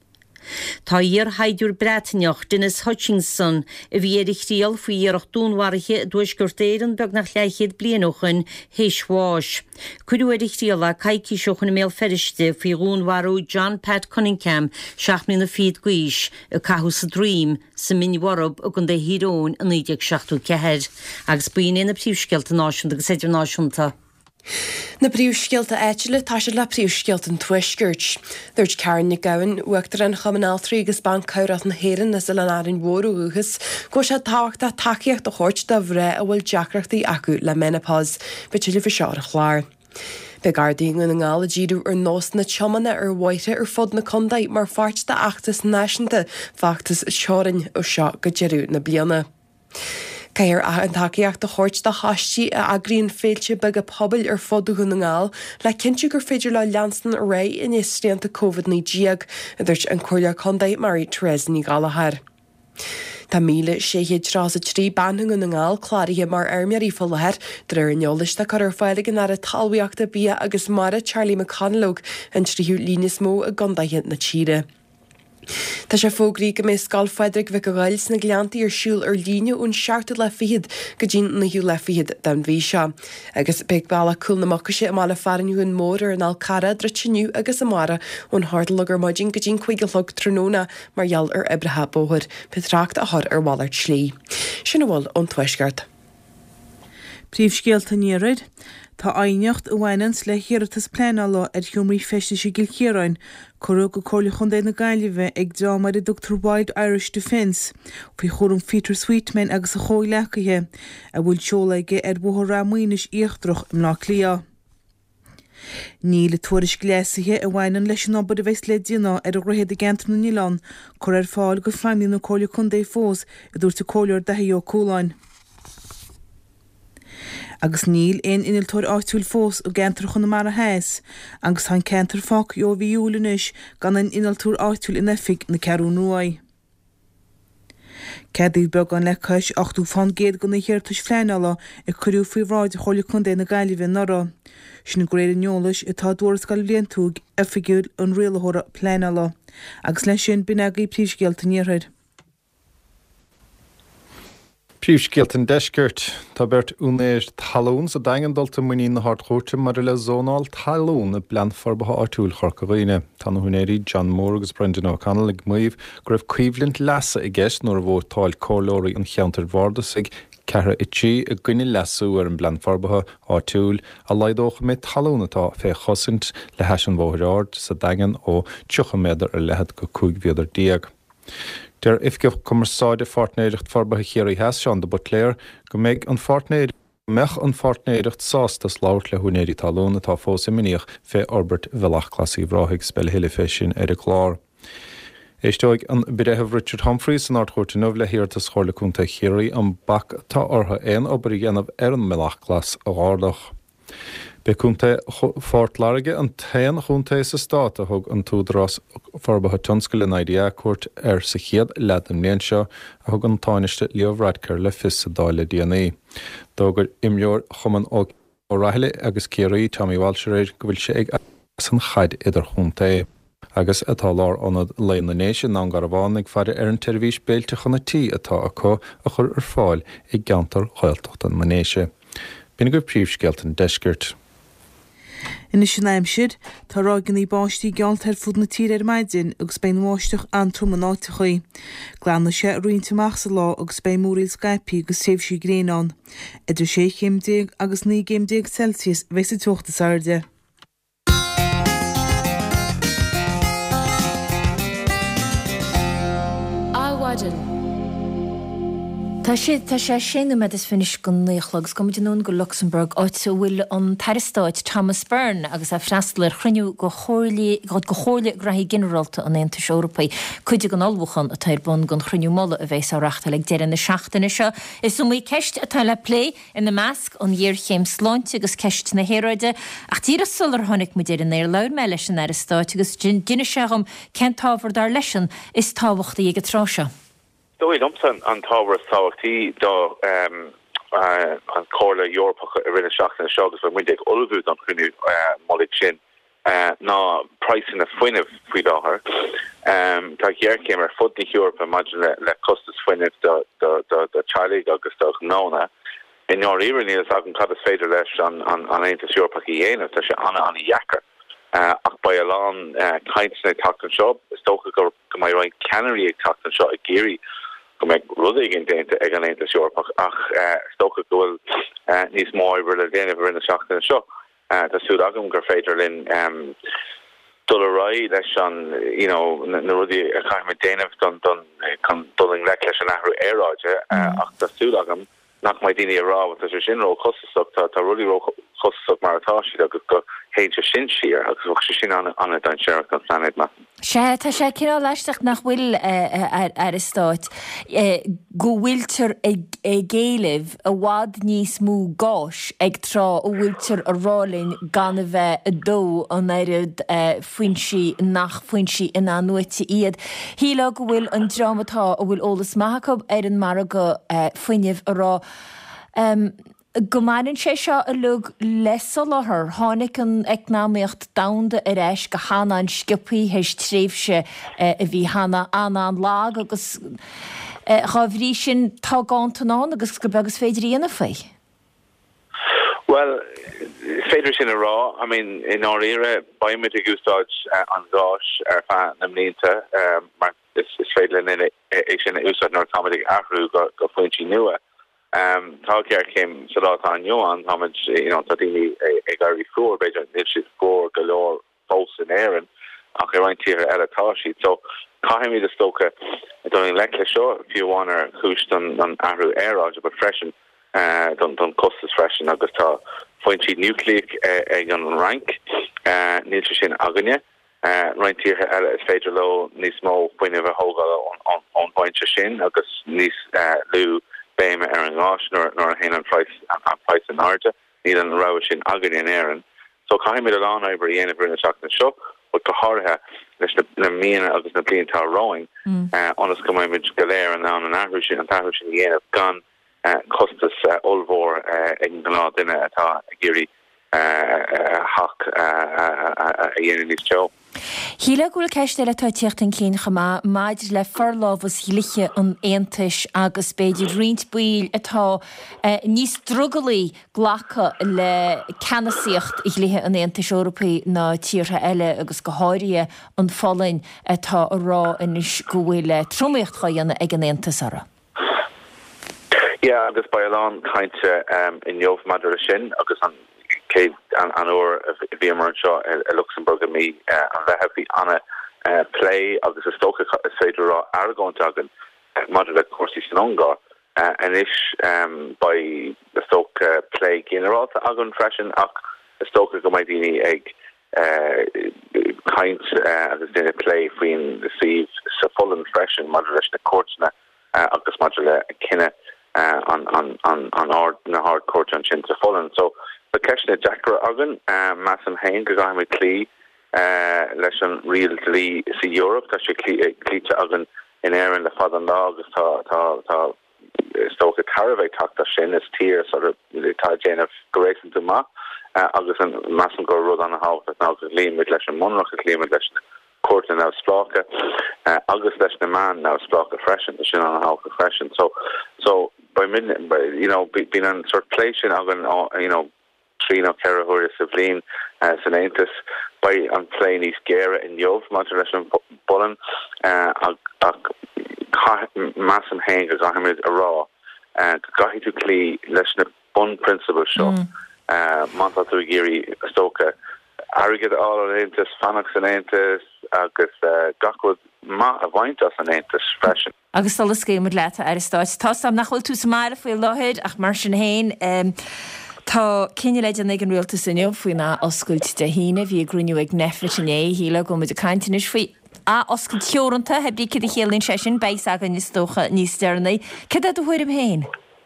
Tá íar haidiúr Breitneach Dennis Hutchinson a bhí éidir chríal faoi íarach dúnmhairthe dúis gur téireann beag nach leichéad blianúchan héisháis. Cuidiú éidir chríal a caiicí seochan na méal feriste faoi rúnmharú John Pat Cunningham seachnaí na fiad gcuis a cathú sa Dream sa minhharb a gon de hírón a nídeag seachtú cehead agus buoine na príomhscéalta náisiúnta agus idir náisiúnta. Na príomhscéalta éitiile tá sé le príomhscéalt an tuisgurt. Dúirt Karen na Gowan uachtar an chamanáltarí agus ban caireacht na héireann na an áireann mhór uachas go sé táhachtta takeíocht a chóirt do bhré a bhfuil deacreachtaí acu le menopás be tuile bhí seár a chláir. Be gardaíon an ngála díú ar nós na teomanna ar bhaite ar fod na condaid mar fáirt de achtas náisiúnta feachtas seorainn ó seo go deirú na bliana. Cair an takeíocht a chóirt de háistí a agrion féilte bag a pobail ar fodú na ngáil le cinnte gur féidir le leanstan a ré in éistíanta COVID nídíag a dúirt an choirle condaid Marie Therese ní Gallagher. Tá míle séhéad rás a trí banthing na ngáil chláirithe mar armeirí fo lethir de ar an neolalaiste chu ar fáilige ar a talmhaíochta bí agus mara Charlie McConlog an tríú línas mó a gandaithe na tíre. Tá sé fógraí go mé scal Frederick bheith go gáils na gleantaí ar siúil ar líne ún seaachta le fiad go dín na hiú le fiad den bhí seo. Agus beag bailla cool naachcha am mála farinún mór ar an alcara dretiniu agus amara ón hardlagur maidin go dín chuigelog tróna margheall ar ibrethe bóthir petracht a thir ar bhallart slí. Sin bhfuil ón tuisgart. Príomhscéalta níorid, tá aíneocht a bhhainans le hiartas pléála ar thiúmí feiste sé gil chéráin, chorú go chola chun na gaiileh ag dámar i Doctor White Irish Defence, faoi chóm Peter Sweetman agus a chóil lechathe a bhfuil seolaige ar bhthir ramoinis íochtrach im lá clia. Ní le tuairis gléasathe a bhhainan leis an obair a bheits le díana ar a roihéad a gentar na Nílan, chur ar fáil go feimlíonn na chola chun é fós a dúirt a cóileir dethe ó cóláin. Agus níl éon iniltóir áitiúil fós ó gentar chun na mar a héas, agus han centar fác ó bhí úlanis gan an iniltúr áitiúil in efik na cearú nuai. Cedíh beg an lecais achtú fan géad go na hiartas fléinala i chuú faoi bhráid a chola chun é na gaiileh nara. Sin gréir an neolais i tá dúras gal bliantúg efigúil an rialthóra pléinala, agus leis sin binagaí príomhscéalta níorthaid. Príomhscéalt an deisgurt tá beirt únéir talún sa daingandalta muí na hartchóirte mar le zónáil talún a blean forbatha áitiúil chorca roioine. Tá na hunéirí John Moore agus Brendan O'Connell ag muomh go raibh cuimhlint leasa i gceist nuair a bhór táil cólóirí an cheantar bhardas ag ceithre ití a gcuine leasú ar an blean forbatha áitiúil a laidócha mé talúnatá fé chosint le heis an bmhthráid sa daingan ó tucha méidir ar lehead go cúig bhéidir díag. Der ifgeh commersáide fartnéirecht forbatha chéirí heas seán de Butléir go méid an fartnéir mech an fartnéirecht sástas láirt le hunéirí talúna tá fós iminíoch fé Albert Villach-Clasí bhráigh spell héile fé sin ar a chlár. Éisteoig an bidétheh Richard Humphreys an áirtchóirte nuamh le hiartas chorlaúnta chéirí an bac tá ortha éon obair dhéanamh ar an Villach-Clas a gáardach. Beúnta fortlarige an taan chunta sa stát a thug an túdrás forbatha tionscail in idea cuairt ar sa chéad lead an mléon seo a thug an táineiste Leo Varadkar le fis sa dáile D N A. Dógur imleor chuman ó ráithile agus céirí Tommy Walsh réir go bhfuil sé ag san chaid idir chunta. Agus atá lár anad leananéis ná garbháin ag fare ar an tervís béilte chunatí atá acu a chur ar fáil ag gantar chailtocht an manéise. Bína gur príomhscealtain deisgirt. Ina sin aimsir, tá rágan í báistí gealt ar fud na tír ar maidin agus bein máisteach antrum an áte chuí. Glána sé roiinteach sa lá agus bein múril Skype agus séh sí gréán. Idir sé chéimdéag agus ní géimdéag Celsius bheits a tuachtas airde. Tá sé tá sé séna me is finis go néchlagus go dún go Luxemburg áit sa bhfuil an taristáid Thomas Byrne agus a freistlar chruinniú go chóirlí go go chóirla graí generalta an Aontais Eorpaí chuide an albuchan a tair bun gon chruinniú molla a bheits á reachta le deir na seachtainna seo. Is sú mí ceist atá le lé in na measc an dhéir chéim sláinte agus ceist na héráide ach tíra sular tháinig mu déir an éir leir me leis an aristáid agus duine segam centábhar dar leisin is tábhachta ag tráseo. Dói lumsan an táhar táhachtí do um, uh, an cóla Europa a rinne seachtain na segus le muindig olbhú an chruinniú uh, mollig sin uh, ná pricing a foiineh faoi láthair. Um, tá ghear céim ar fud na Europa imagine le, le costas foiineh do, do, do, do Charlig agus do nána. In your íris ag an cad is féidir leis an, an, an Aontais Europa í dhéanamh tá sé anna anna dhechar. Uh, ach ba alán uh, caiintsna tatan seo, stocha go go mai roiin canary ag tatan seo a géirí go meg rudig in déinte ag an Aontais Eorpach ach uh, stocha gohfuil uh, níos mór le déanamh rinne seachtainna seo. Uh, Tásúil agam gur féidir linn um, dul a rá leis an you know, na rudí a chaim déanamh don don chun duling le leis an ahrú éráide uh, ach tásúil agam nach mai daine a rá tá sé sin ró cosach tá tá rudí ró cosach mar atá siad agus go héinte sin siar agus bh sé sin anna anna dain seach an sanid ma. sé tá sé cinál leisteach nach bhfuil ar is stáit go bhfuiltear ag géalah a bhád níos mú gáis ag trá ó bhfuiltear a rálinn gan a bheith a dó an éirid foinsí nach foinsí in an nuaite iad. Híla go bhfuil an dramatá a bhfuil ólas maithacab ar an mar go foiineh a rá. Um, Go mainn sé seo a lug lesa láthair tháinig an eicnáíocht damda ar éis go hána an scipaí héis tréimhse a bhí hána anna an lág agus chábhrí sin tá gáantaán agus go begus féidir íana fé. Well, féidir sin a rá, I mean, in our era, baimid a gúsáid uh, an gáis ar fan na mlínta, um, mar is, is féidir in é sin a úsáid nar támadig ahrú go, go foiintí nua. Um, tá cear céim sa dá an Johan, táid, you know, tá daoine ag garí fuór, beidir nid siad fuór go leor fós in éireann, ach ar roiin tíre eile tá siad. So, caiimid a stocha don le le seo fiúháin ar chúist an ahrú éráid, but freisin uh, don, don costas freisin agus tá foiintí nucleic ag an rank, uh, níl sin aganne, uh, roiin tíre eile is féidir lo níos mó foiineh a hógáil an pointse sin agus níos uh, lú béime ar an gáis nor nor hen an price an, an price an arja níl an ra sin agan in éan. So caiimid a lá ibre dhéanamh rinne seach na seo, bud go háthe leis na míana agus na bliantá roing anas go maiid go léir an ná an ahrú sin an tahrú sin dhéanamh gan costas olmhór ag an lá duine atá a géirí hach a dhéanamh níos teo. Híle gúil ceiste le tá tíocht an cín chamá maidir le farlábhas híliche an Aontais agus beidir riint buil atá níos drugalaí ghlacha le canasíocht i hlithe an Aontais Eorpaí ná tíortha eile agus go háirithe an folainn atá a rá inis go bhfuil tromíocht chaíanna ag an Aontais ara. Yeah, agus ba alán cainte um, in Jobh Madra sin agus an Kate an an or bhí mar seo a Luxemburg a mí an bheit bhí anna play agus a stocha is féidir rá aragón agan mad le cuasí san ongá an is ba a stocha play generalta agan freisin ach a stocha go mai daoine ag kaint agus duine play faoin the sieve sa fullan freisin mad leis na cuairtena agus mad le cinenne an an an an ard na hard court an sin sa fullan. So the question of Jackra Agan, Mass and Hain, because I'm a Clee, leis an real Clee, see Europe, that's your Clee to Agan in Aaron, the father and dog, ta, ta, ta, stoke a Taravay talk that Shin is tear, sort of, the Jane of Grayson to Ma, agus an massam go rud an ha ná lí mit leis an monach lí leis court now splaka uh, agus leis na man now splaka freshen sin an ha freshen so so by midnight by you know be, being an sort of place agan uh, you know Trino Kerahur Savlin uh, Sanantis by an playing East Gera in Yov Montreal Bullen uh massam hang as Ahmed a raw and gahi to clee leis na bun principle show uh Monta Giri Stoka Arrogate all Anantis Fanax Anantis agus gachud ma a bhaintas Anantis freshen. Agus solas céimid leta ar stáit tá sam nachhfuil tú sa mar faoi láthid ach mar sin héin um, tá cinenne leid an ag an rialta sinne faoi na oscailt de híine bhí grúniú ag nefrit in é híle go muid a caiintinis faoi a oscailt teoranta heb bí cid a chéalinn sesin beis agan níos tócha níos dearnaí cid a dúhuiir am héin?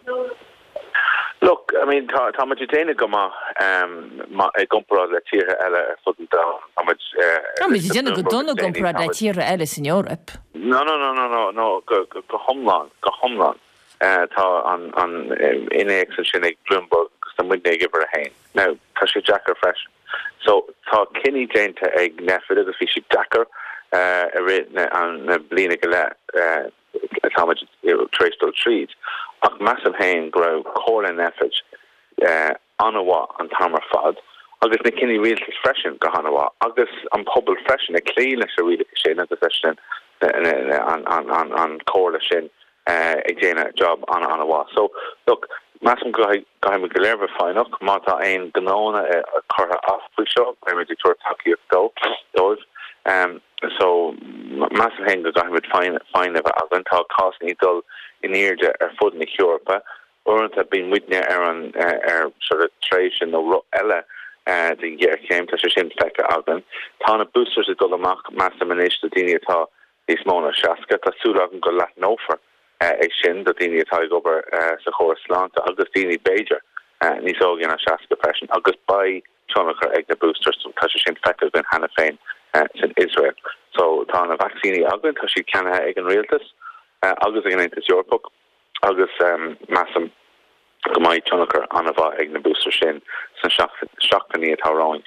Look, I mean, tá tá much déine go ma um ma e gompra le tíre eile fudden down. How much uh No, mi déine go donna gompra le tíre eile in Europe. No, no, no, no, no, no, go go go homlan, go homlan. Uh tá an an in ex and sin ag Bloomberg gus tá muid give her a hain. Now, tá sé jacker fresh. So tá kinny déinte ag nefid agus fi si jacker uh a rit an blina go le uh how much trace those trees. Ach massive hain grow corn effort uh anawa an tamar fad agus na kinny real freshen go hanawa agus an pobl freshen a clean a real shin as a freshen on on on on corn shin uh a jana job on anawa so look massive guy guy with galerva fine up mata ein ganona a carha off we shop I went to Turkey go those um so massive hain go guy with fine fine of a talk cost ni dull in here er fud na Europa orint have been with near er er sort of tradition no ella uh the year came to sin feka agan tána boosters is dul amach massive manish the dini atá is mona shaska ta sulagan go lat nofer uh e sin the dini atá over uh sa choslanta agus dini Beja uh ni so gina shaska fashion agus by chonaka ag the boosters ta sin feka ben hana fein uh in Israel so tána vaccine agan ta she can ag an realtas Uh, agus again into your book agus um massam go mai chunker anava ag na booster shin san shock shock ni at how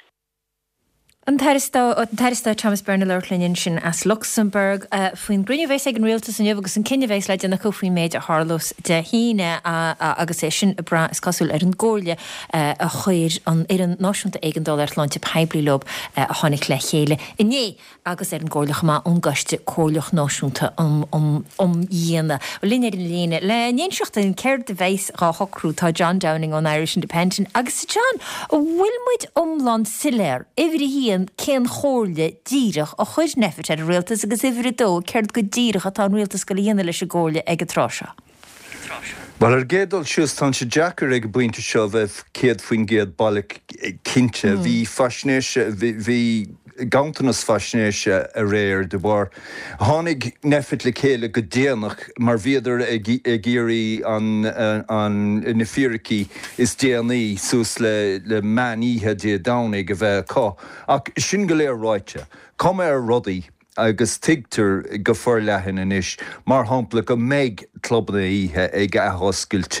An Taristá an Taristá Thomas Bernal Linn sin as Luxemburg uh, faoin grunnevéis ag an rialtas an agus an cinnevéis leid na cofuí méid a Harlos de híine a, a agus é sin a bra is cosúil ar an ggóirle uh, a chuir an ar an náisiúnta éigendal ar láinte peblií lob uh, a tháinig le chéile. Iné agus ar an ggóirlach má ongaiste cóirlech náisiúnta um, um, um dhéana. Linne in líine le néonseachta an ceir de bhéis rá hocrú tá John Downing on Irish Independent agus John bhfuil muid omlan siléir ihrí hí cén chóirle díirech a chuir nefit ar rialtas agus ihre dó ceird go díirech atá rialtas go líana leis a ggóirle ag a tráise. Well ar gédal siús tá sé Jackar ag buinte seo bheith céad faoin géad bailach cinse bhí fasnéise bhí gantanas fasnéise a réir de bar tháinig nefit le chéile go déanach mar bhíidir ag géirí an an na fíricí is déanaí sús le le maníthe dé dánig a bheith cá ach sin go léir ráite com ar rudaí agus tigtar go fór lehan in isis mar hampla go méid clubna ihe ag a hoscailt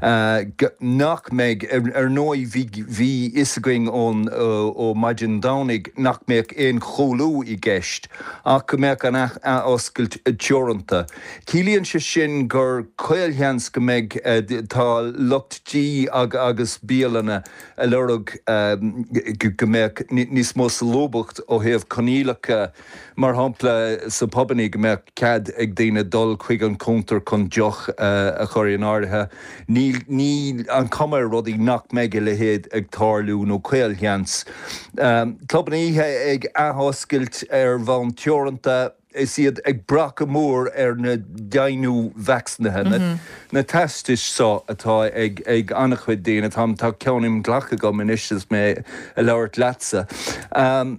nach méid ar nói bhí is going ón ó maidin dánig nach méid éon cholú i gceist ach go méid an a hoscailt teoranta. Cílíonn se sin gur coilheans go méid tá luchttí agus bíalanna a lorug go méid níos mós lóbacht ó thaobh conílacha mar hampla sa pobannig me cad ag daine dul chuig an contar chun deoch uh, a choirí an áirithe. Ní, ní an cumar rudaí nach meige le héad ag tarlú nó coilheans. Um, Cluban ihe ag ahoscailt ar bhain teoranta is iad ag bracha mór ar na dainú vacsnathe. Mm-hmm. Na testis sá atá ag, ag annachhuid daine tam tá ceannim ghlacha go ministers me a leirt latsa. Um,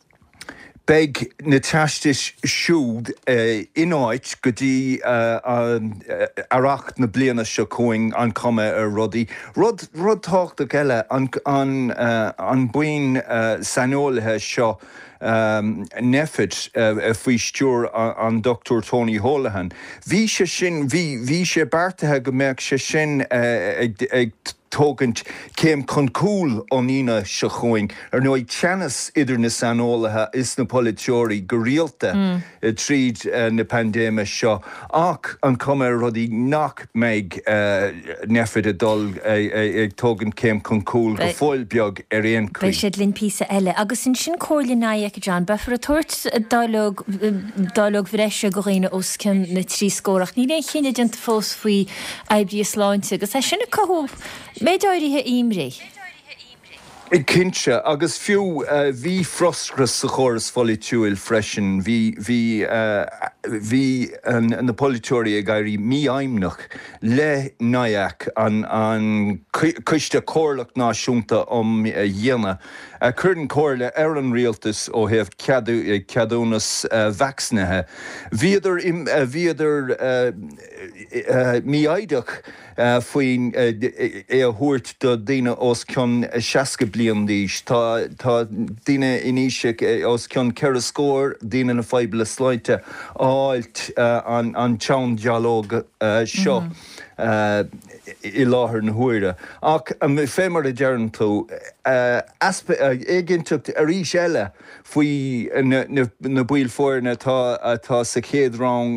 Beg na teistis siúd uh, ináit go dtí uh, uh, aracht na bliana seo cóing an cuma ar rudaí. Rud rud tácht a geile an, an, uh, an buin uh, sanolaithe seo um, nefit a faoi stúr an Doctor Tony Holohan. Bhí sé sin bhí sé beartathe go mbeadh sé sin ag tógant céim concúil ó ína se chuing ar nó ag teannas idir na sanolaithe is na politeoirí go rialta tríd na pandéime seo ach an cumar rudí nach méid nefid a dul ag tógant céim concúil go fáil beag ar éon chuí. Bei siad linn písa eile agus sin sin cóirlí náic John befar a tuairt dálog bhreise go réine oscin na trí scóraach ní é chinine den fós faoi eibrí sláinte agus é sinna cothú méidirithe imrí. Kinse agus fiú hí frostras sa chóras folitiúil freisin hí hí an na politeoirí a gairí mí aimnach le naiach an cuiste cóirlach náisiúnta om dhéana. Curtin cóirle ar an rialtas ó heh ceadúnas vacsnathe. Bhíidir bhíidir mí aideach faoin é a thuirt do daine os ceann seaca bliain díos. Tá daine iníise os ceann ceir a scóir, daine na feible sláinte áilt an teann dialóg seo. I láthair na huaire. Ach an fémar a dearan tú éiginntucht a rís eile faoi na buil fóirne tá sa chéad rang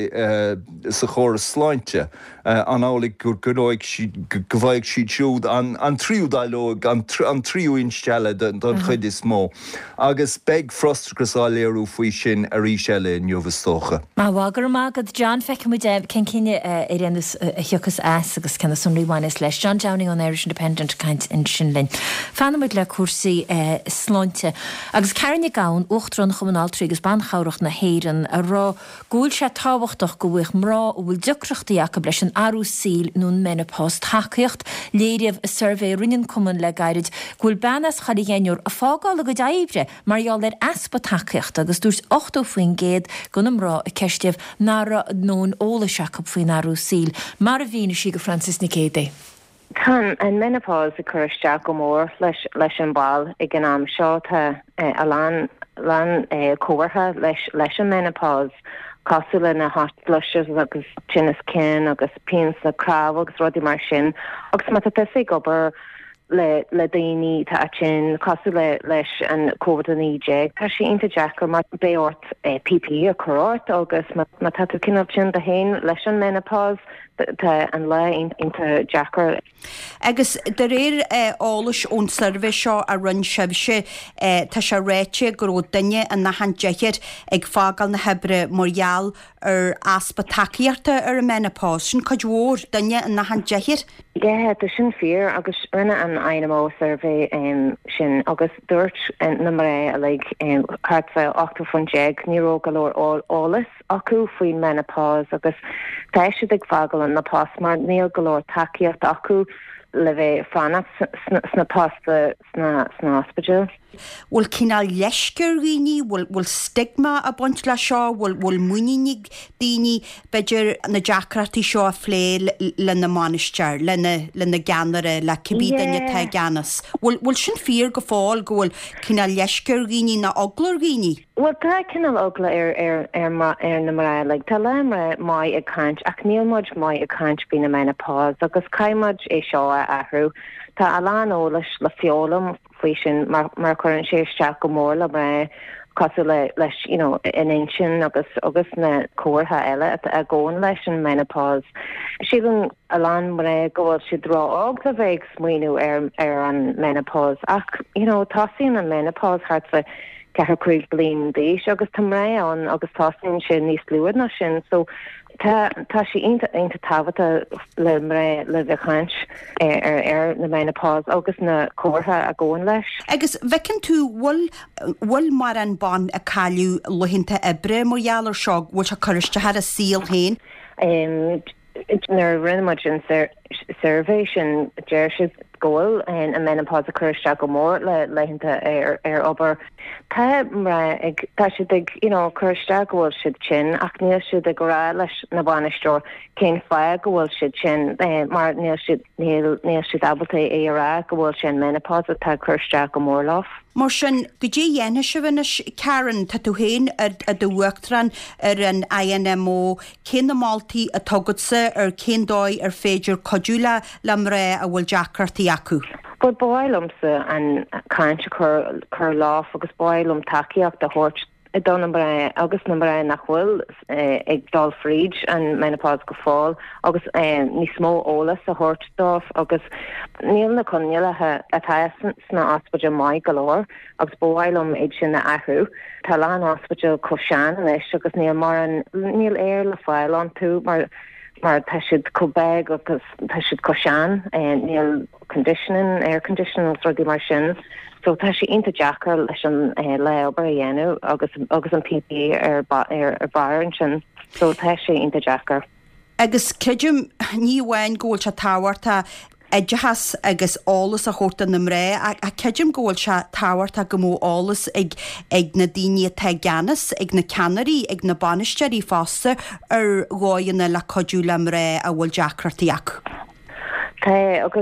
sa chóras sláinte an álaigh gur goráig go bhaigh siad siúd an tríú dialóg an tríú insteile don chuid is mó. Agus beag frostragus á léirú faoi sin a rís eile in Jovastócha. Má bhagur mágad John feice cin cinine i réanús thiocas as agus cena sunríháinis leis John Downing an Irish Independent kaint in Sinlin. Fanmuid le cuasaí sláinte. Agus ceanna gabhann uachtarán chumanál trígus banchaireacht na héireann a rá gúil sé táhachtach go bhuiich mrá ó bhfuil deocreachtaíach leis an arú síl nún menopás tacaíocht léireamh a survé rinnean cuman le gairid gúil benas chaí ghéineúr a fágáil a go daibre marall ar aspa tacaíocht agus dúirs ochtó faoin géad gunam rá a ceisteamh nára nón óla seach faoin arú síl. Mar a bhína si go Francis Nicéide. Tá an menopás a chuisteach go mór leis an báil ag an am seo tá a lán cóirtha leis an menopás cosú le na hot flushes agus tinnas cin agus pins na crab agus rudí mar sin agus má tá sé gobar le le daoine tá sin cosú le leis an COVID an éide. Tá sé inta Jackar mar béort P P a choráit agus má tá cinál sin de hain leis an menopás tá an le inta Jackar. Agus de réir álas ón survey seo a run sibse tá se réite go daine an na handéir ag fágal na hebre morall ar aspa takeíarta ar a menopás sin chuidhór daine an na handéir? Yeah, tá sin fear agus rinne an I M O survey um, sin agus dúirt na ré a le cartfuil ochtar fan jeag níró galóir álas acu faoin menopás agus tá siad ag fágal an na pás mar níl galóir takeíocht acu le bheith fanach sna pasta sna hospital. Bhfuil cinál leisceir rií bhfuil stigma a buint le seo bhfuil muínig daoine beidir na deacratí seo a phlé le na manisteir le na ganare le cibí daine te ganas. Bhfuil sin fíor go fáil go bhfuil cinál leisceir rií na oglar rií? Well, tá cinál ogla ar ar ar ar na mar le tá le mai a cant ach níl muid mai a cant bí na menopás agus caiimid é seo a ahrú. Tá alán ólas le fiolalam faoi sin mar chuann sé isteach go mór le bre cosú le leis in sin agus agus na cuatha eile a ggóin leis an menopás. Sílan alán mar gohfuil si rá ág a bheith smaoinú ar ar an menopás ach tásaíonn an menopás hartfa cethir cruig bliain déis agus tá ré an agus tásaíonn sin níos luúid na sin so Tá sí inta inta tábhata le mré le bheitchaint ar ar na menopás agus na cuatha a ggóin leis. Agus bhecinn tú bhfuil mar an ban a caiú luhinnta ibre marall ar seo bhfuil se chuiriste a síl héin? Nar rinnemuid survey sin jeir goal en a menopause a chuiste go mór le leihananta ar ar obair tá ra ag tá si ag you know chuiste gohfuil siad sin ach níl siad ag gorá leis na banisteir cén fa gohfuil siad sin mar níl siad níl níl siad abalta é ra gohfuil sin menopause tá chuiste go mór láf. Mar sin go dtí dhéana se bhna Karen tá tú héin a do bhuachtran ar an I N M O cén na máltaí a tugadsa ar cén dóid ar féidir codúla lam ré a bhfuil deacartaí acu. Bud báilumsa an cáinte chur láf agus báilum takeíach de hort I don number agus number nachhfuil ag dal fríd an menopause go fáil agus ní smó ólas a hortdóf agus níl na connealathe atá sna aspaide mai galóir agus bhhailm éid sin na ahrú tá lá aspaide cosán leis agus níl mar an níl éir le fáil an tú mar mar tá siad cobeg agus tá siad cosán níl conditioning air conditioning rudí mar sin. So tá sé inta Jackar leis an leobar a dhéanú agus agus an P P ar ar baran sin, so tá sé inta Jackar. Agus ceidim ní bhhain ggóil se táhairta idehas agus álas a chóta na ré a ceidim ggóil se táhairta go mó álas ag ag na daine te ganas ag na ceannarí ag na banisteirí fásta ar gáanna le codúla ré a bhfuil Jackartaí acu. Tá agus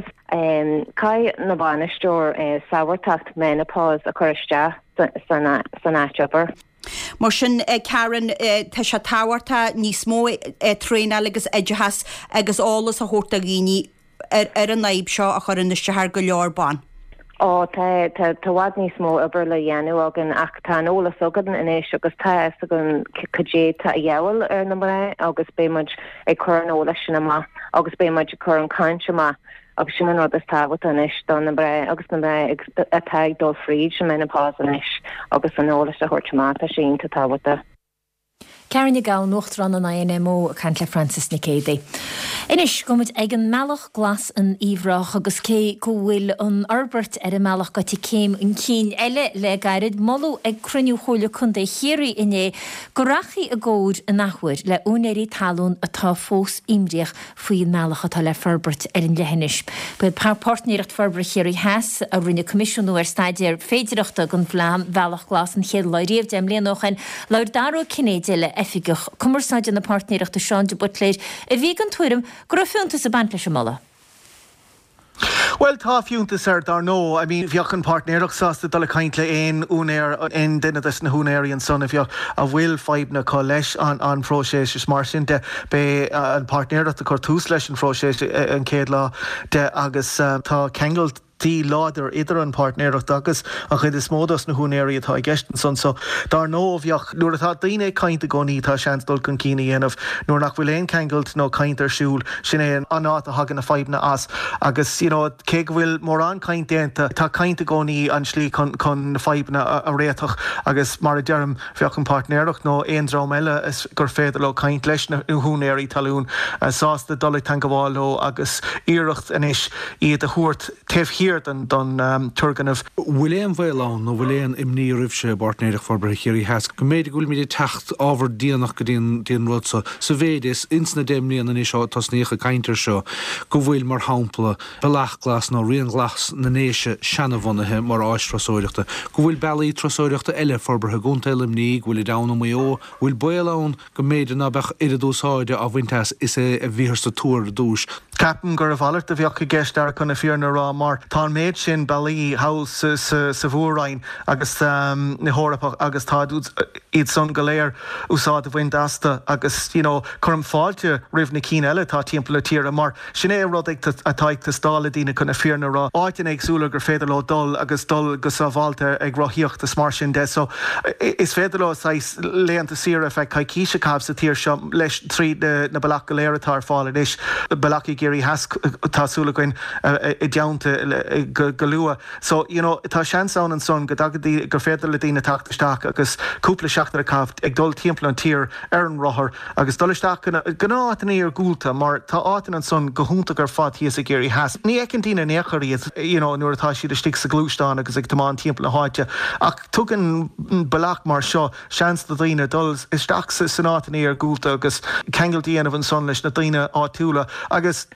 cai na banisteir saoirtacht menopause a chuiste san áiteabair. Mar sin Karen tá se táhairta níos mó tréna agus idehas agus álas a chóta gíní ar an naib seo a chur iniste thar go leorbán. Ó tá tá táhad níos mó obair le dhéanú agan ach tá ólas agan inéis agus tá agan cadé tá dheabhail ar na ré agus bémuid ag chur an ólas sin amach agus bémuid chur an cáinte amach agus sin an rud is táhata inis don na bre agus na bre atá ag dul fríd sin menopause inis agus an ólas a chuirteach a sin tá táhata. Cearna gáil nuchtran an I N M O Cant le Francis Nicédi. Inis gomid ag an mealach glas an íomhrach agus cé go bhfuil an Albert ar a mealach go tí céim an cín eile le gairid molú ag cruniú chola chun é chéirí iné go rachaí a góid a nachhuiir le únéirí talún atá fós imríoch faoi mealach atá le Ferbert ar an lehanis. Bud páirtníireacht Ferbert chéirí heas a rinne comisiúnú ar staidir féidireachta gon bhleam bhealach glas an chéad leiríomh dem léanochan leir darú cinnéideile efigach cumarsáide na partníireachta Seán de Butléir a bhí an tuairim go raibh sa bant leis mala. Well, tá fiúntas ar dar nó, I mean, bheoch an partnéireach sásta dul caint le éon únéir in duine na húnéirí an son a bheoch a bhfuil feibna có leis an an próséis is mar sin de be an partnéireach a chu tús leis an próséis an céad lá de agus tá kegelt tí láidir idir an partnéireacht agus a chud is módas na húnéirí atá gceistan son so dar nó bheoch nuair atá daoine cainte goní tá seansdul chun cíine dhéanamh nuair nach bhfuil éon kegelt nó caint ar siúil sin é an áit a hagan na feibna as agus you know cé bhfuil mór an caint déanta tá cainte goní an slí chun chun na feibna a réatach agus mar a dearm bheoch an partnéireacht nó éon drám eile is gur féidir le caint leis na húnéirí talún sásta dul tan go bháil agus iirecht inis iad a thuairt taobh an don um, turganmh. Bhfuil bhán nó bhfuil imní ribse bartnéireach Ferbert chéirí heas go méidir gúil míidir techt ábhar díanach go dtíon rudsa sa bhéidir insna déimlíon na seo tasníocha caiintear seo go bhfuil mar hampla belach glas nó rion glas na néise seanmhhanathe mar áis trasóireachta. Go bhfuil bailí trasóireachta eile Ferbert a gúnta imní bhfuil dana mé ó bhfuil bailán go méidir na bech idir dúsáide a bhaintas is é a bhíhar sa túr dúis. Capan gur a bhhaart a bheoch a gceist ar chuna fiarna rá mar tá méid sin bailí haus sa bhóráin agus um, na hórapach agus táúd iad son go léir úsáid a bhain dasta agus you know, chum fáilte rih na cí eile tá timppla tíra mar sin é rud ag atáid tá stála dína chuna fiarna rá áitin agsúla gur féidir le dul agus dul go sa bháilte ag rothíocht a smar sin de so is féidir le léanta sira fe cai cíise cabh sa tír seo leis trí na bailach go léiretá fála is bailachí géirí heas tásúla goin i deanta go lua. So, you know, tá seansáin an son go dagadí gur féidir le dtíine tachtasteach agus cúpla seachtar a cabht ag dul timppla an tír ar an rothair agus dulisteach gná átaí ar gúlta mar tá átain an son go húnta gur fád híos a géirí heas. Ní ag an tíine nécharíad, you know, nuair atá siad a stig sa glúisteán agus ag tamán timppla háite ach tugan bailach mar seo seans do daoine dul is staach sa san átaí ar gúlta agus kegel díanamh an son leis na daoine áitiúla agus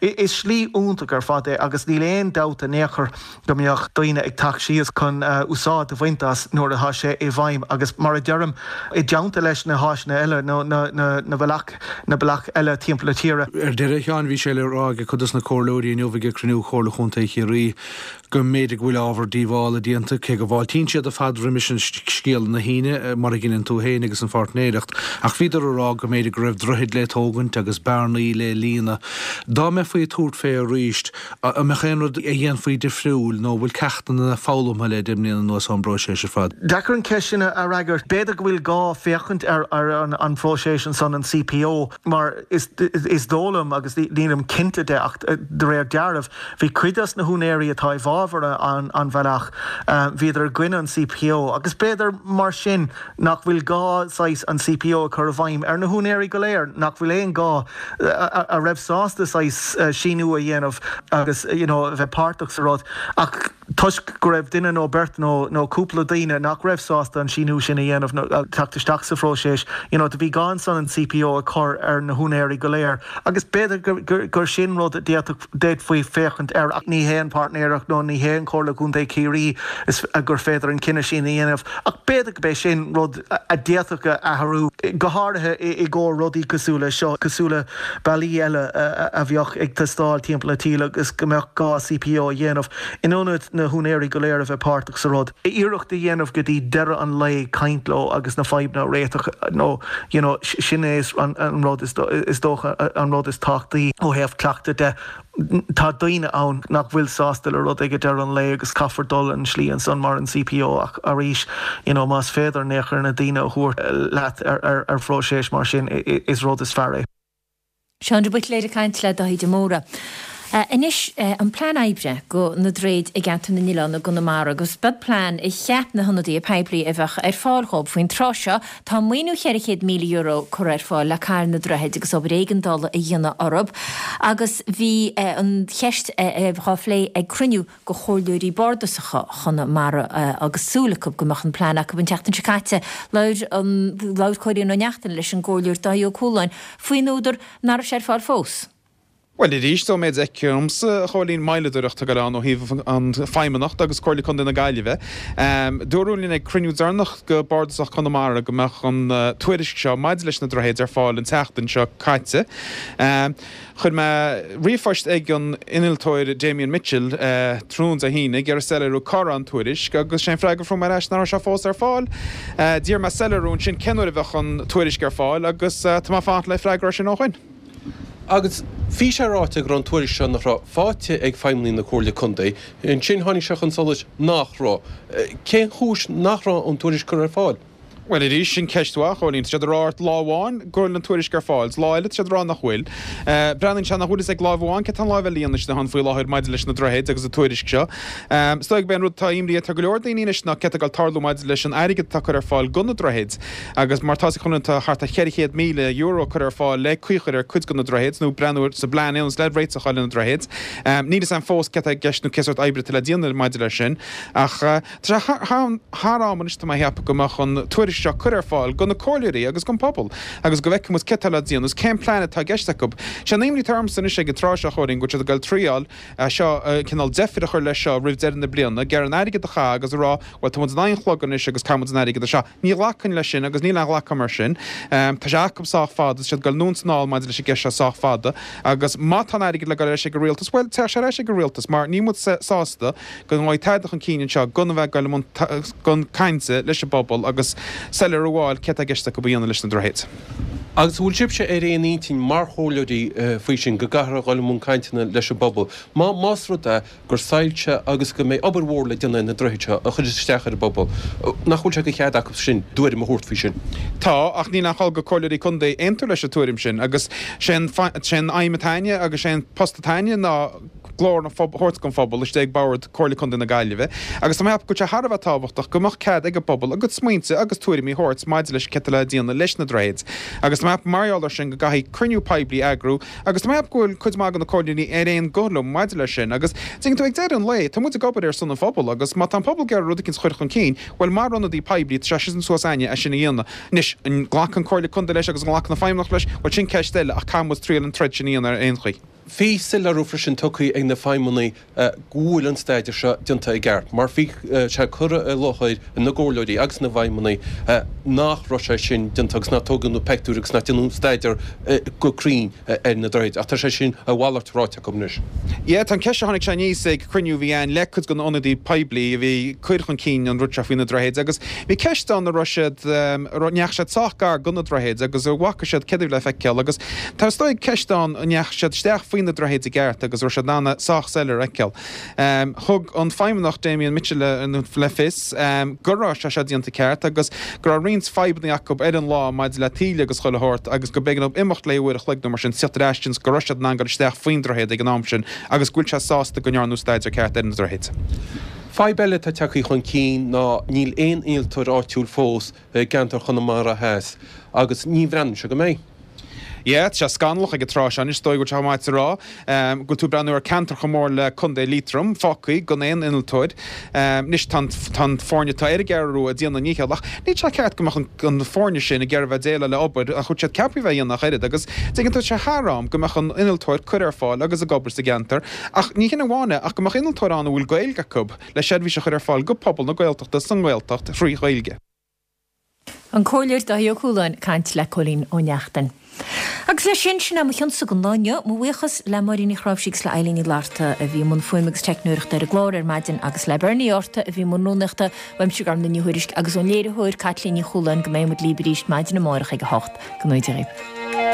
is slí únta gur fadé agus ní léon dáta néchar go mbeoch daoine ag tacht síos chun úsáid a bhaintas nuair a há sé i bhaim agus mar a dearm i deanta leis na háisna eile nó na bhealach na bhealach eile timppla tíre. Er deire cheán bhí sé le ráige chudas na cólóirí nóbhige cruú chóla chunta chéí go méidir bhfuil ábhar díháil a dieanta ché go bháil tín siad a fad rimission scéal na híine mar ginn tú héine agus an fartnéirecht ach viidir ará go méidir go raibh droid le tógant agus bearnaí le lína. Dá me faoi túirt fé a ríist a me chéanrad a dhéan faoi difriúil nó bhfuil ceachtain na fálamha le dimníana nó an broséis fad. Dechar an ceisina a raigart beidir go bhfuil gá féchant ar an fróséis san an C P O mar is dólam agus líanam cinnte de ach de réir dearmh hí cuidas na húnéirí atá bhábhara an bhealach viidir gcuine an C P O agus beidir mar sin nach bhfuil gá sais an C P O a chur a bhaim ar na húnéirí go léir nach bhfuil éon gá a raibh sásta sais sinú a dhéanamh agus bheith páirteach sa rád ach tuisc go raibh duine nó bert nó cúpla daine nach raibh sásta an sinú sin a dhéanamh tactisteach sa fróséis de bhí gáin san an C P O a chur ar na húnéirí go léir agus beidir gur sin rud déad faoi féchant ar ach ní héan partnéireach nó ní héan chóla gúnta céirí is a gur féidir an cinenne sin a dhéanamh ach beidir go bé sin rud a déatacha a tharú go háirithe i ggó rudaí cosúla seo cosúla bailí eile a bheoch ag tastáil timppla tíle agus go meach gá C P O dhéanamh inionad na húnéirí go léir a bheith páirteach sa rud. Iireachta dhéanamh go dtí deire an lei caintló agus na feibna réiteach nó sin éis an rud is dócha an rud is táchtaí ó héamh cleachta de tá daine ann nach bhfuil sástal a rud ag deir an lei agus caafar dul an slí an san mar an C P O ach a ríis más féidir néchar na daine thuair leat ar fróséis mar sin is rud is fearré. Sean de buit léidir caiint le dahí de móra. Inis an plán aibre go na dréid i gceantain na Nílan a go na mar agus bud plán i cheap na hannadí a peblií a bheith ar fáilchob faoin troseo tá muoinú cheirichéad míle euro chur ar fáil le cair na drohead agus ob réigen dal a dhéanana orb agus bhí an cheist bhlé ag cruniú go chóirúirí bordasacha chuna mar agus súlacub go mach an plán a go bn teachtain se caiite leir an leir choirí nó neachtain leis an ggóirúir daú cúlain faoin úidir nar sé fáil fós. Well, it is so made a cums, Holin Miledurach Tagarano, he and Feimanacht, agus Corley Condon a Galive. Um, Dorulin a Crinu Zarnach, Bards of Connemara, Gamach on Twittish Shaw, Midlish Nadraheads are fall and Tachten Shaw Kaitze. Um, Chud ma refushed egg on Iniltoid Damien Mitchell, uh, Troons a Hine, Gerseller Ukara on Twittish, Agus Shane Fragger from Marash Narasha Foster Fall, uh, Dear Marcella Run, Shin Kenurivach on Twittish Garfall, Agus uh, Tamafant Le Frag Russian Owen. Agus fi sé ráte gur an tuair se nach fáte ag feimlín na cóirla chundé, an sin tháinig se an solas nachrá. Cén chúis nachrá an tuairis chur ar fáil? Well, it is sin ceistúach óín se rát láháin gur an tuairis gur fáils, láile se rá nach bhfuil. Brenin se nachhuiil ag láháin ce an láhhelíon na han foiil láthir maidid leis na drohéid agus a tuairis seo. Stoig ben rud taimrí a go leor daoine na cetal tarlú maidid leis an airige tuchar ar fáil gun na drohéid, agus mar tá chunta charta cheirichéad míle euro chur ar fáil le cuichar ar cuid gun na drohéid, nó breúir sa blein éons le réit a cháil na drohéid. Nílas an fós ce geisnú ceart ebre til a díana maidid leis sin, ach háráman is tá heap gomach an tuairis seo chur ar fáil go na cóirí agus go pobl agus go bheice mus cetal díon gus céim pleine tá geisteach. Se nímlí termsan is sé go trá a choirn go a gal tríáil seo cinál defir a chuir lei seo rih dean na blianana, gar an airige a cha agus rá bhil tá nainchlogan is agus tam airige a seo. Ní lechan lei sin agus ní le lecha mar sin. Tá sé acham sách fada si gal núnsná maid lei sé geis sách fada agus má tá airige le lei sé go rialtas, well te sé lei sé go rialtas, mar ní mu sásta go bhid teidech an cíine seo gona bheith gaile gon caiinte leis bobbal agus seller bháil ce a geiste go bíanana leis na drohéid. Agus bhúil sib sé ar éon ítin mar chóileí faoi sin go gahar gáil mún caiintena leis a bobbal. Má másrúta gur sailse agus go méid oberhór le duna na drohéidse a chuidir stechar a bobbal. Nach chuil se go chead acu sin dúir a thuirt fao sin. Tá ach ní nacháil go choileí chundé intar leis a tuairim sin, agus sin sin aimimetáine agus sin postatáine ná glór na hort gon fphobal is ag bauir choirla chun na gaiileh. Agus tá meap go te Harbh táhachtach gomach cead ag a bobbal agus smaointe agus tuairí mí hort maidid leis cetal díanana leis na drohéid. Agus tá meap marálar sin go gaithí cruniú peblií agrú, agus tá meap goil chud má an na cóirlaí ar éon golum maidid leis sin, agus ting tú ag dead an lei, tá mu gobar ar sanna fphobal, agus má tá pobl gar rudicinn chuir chun cín, bhfuil mar anna dí peblií tre sin suasaine a sinna dhéanana. Nis an ghlach an choirla chun leis agus ghlach na feimnach leis, bhil sin ceist eile a chamas tríal an treid sin íon ar aon chuí. Físa le rúfra sin tucaí ag na feimmunaí gúil an staidir se dinta i gceart, mar fi se chura a lochaid na ggólaí agus na bhaimmunaí nach ro sin dintagus na tuganú peúgus na tinú staidir gorín ar na droid, a tá sé sin a bhhaart ráte gomnis. Ié an ceise hánig sé níos ag cruniú bhí an lecud gon onadí peblií a bhí chuirchan cín an ruteach fao na drohéid, agus bhí ceiste an na roiisiad neach sé táchgar gunna drohéid agus ó bhacha siad ceidir le feiceal, agus tá stoid ceiste an neach siad steach faoin na drohéid i gceart agus roiisiad nána sách seile eiceal. Thug an feimmenach Damien Mitchell le fis, gorá se sé dionanta ceart, agus gur rins feibna Jacob ar an lá maid le tíle agus choile hort, agus go began op imimecht leúir a chleigú mar sin sireistins go roiisiad ná gur steach faoin drohéid ag an am sin, agus gúil se sásta go nearnú staidir ceart ar an drohéid. Feibelle tá teachí chun cín ná níl éon íaltar áitiúil fós gantar chuna mar a heas, agus ní bhrean se go méid. Ié, se scanlach ag trá an is stoi go teáid rá, go tú breanú ar cantar chomór le chundé lítrum, facaí gon éon inaltóid, nis tan fórne tá ar gearú a díanana nícheach, ní se ceart goach an fórne sin a ggéir bheith déile le obair a chut sé ceapí bheith dionach éide, agus teginn tú se hárám goach an inaltóid chuir ar fáil agus a gobar sa gantar, ach ní chin bháine ach goach inaltóir an bhfuil gailga cub le séad bhí se chuir ar fáil go pobl na gailteachta san ghilteacht frí gailge. An cóir da hiúcúlain cant le cholín ó neachtain. Agus le sin sin am chunsa go náine mú bhuichas le maríní chrábsígus le eilíní láta a bhí mun foiimigus technúireachta ar glóir ar maidin agus le berníorta a bhí mun núnachta bhaim si gar na níhuiirisc agus ón léirethir catlíní chuúlain go méimid líberíist maidin na mórach ag a hocht go nóidir réib.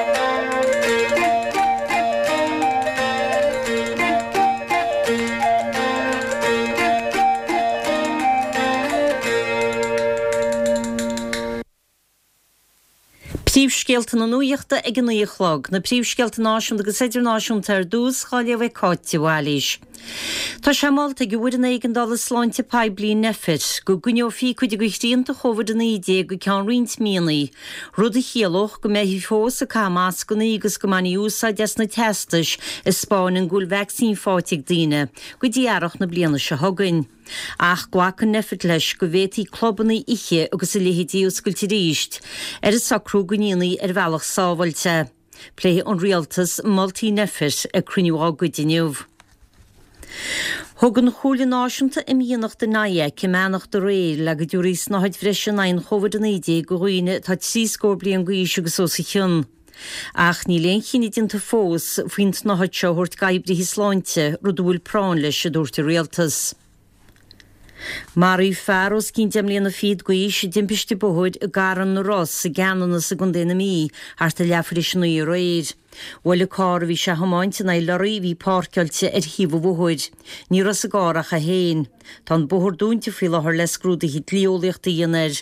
Príomhscéalta na nuíochta ag an nuíochlog, na príomhscéalta náisiúnta agus idirnáisiúnta ar dús cháile bheith cáite bhhailís. Tá seamáilta go bhfuir an éigen dal sláinte peblií nefir, go gunneó fi chuide go chríonta chomhar an idé go cean rint míanaí. Rud a chéaloch go méhí fós a cámas go naígus go maní úsá des na testais is Spáin an gúil vaccín fáteag daine, go dtíarach na bliana se thugain. Ach gwacan nefit leis go bhétaí clubbanna ihe agus i léhétí oscailtí ríist, ar is sacrú goníanaí ar bhealach sábhailte. Plé an rialtas multí nefir a cruniuá goidiniuh. Thugan chúla náisiúnta i míonach de naie cimánach do réir le go dúrís náid bhreisin ein chomhar an éide go roiine tá trí scór blion goíis agus ó sa chion. Ach ní léon chinine dinta fós faoint náid seo thuirt gaibrí hísláinte rud bhfuil prán leis a dúirta rialtas. Marí fearros cín deimlíon na fiad goíis dimpiste bohuid a garan na Ross sa gananna sa gundéna mí harta leafris na í réir. Bhfuil cá bhí se hamáinte na loí hí pácealte ar híomh bhuid, ní ras a gárach a héin, tá bothir dúnta fi lethir le scrúda hí líolaíochta dhéanaar.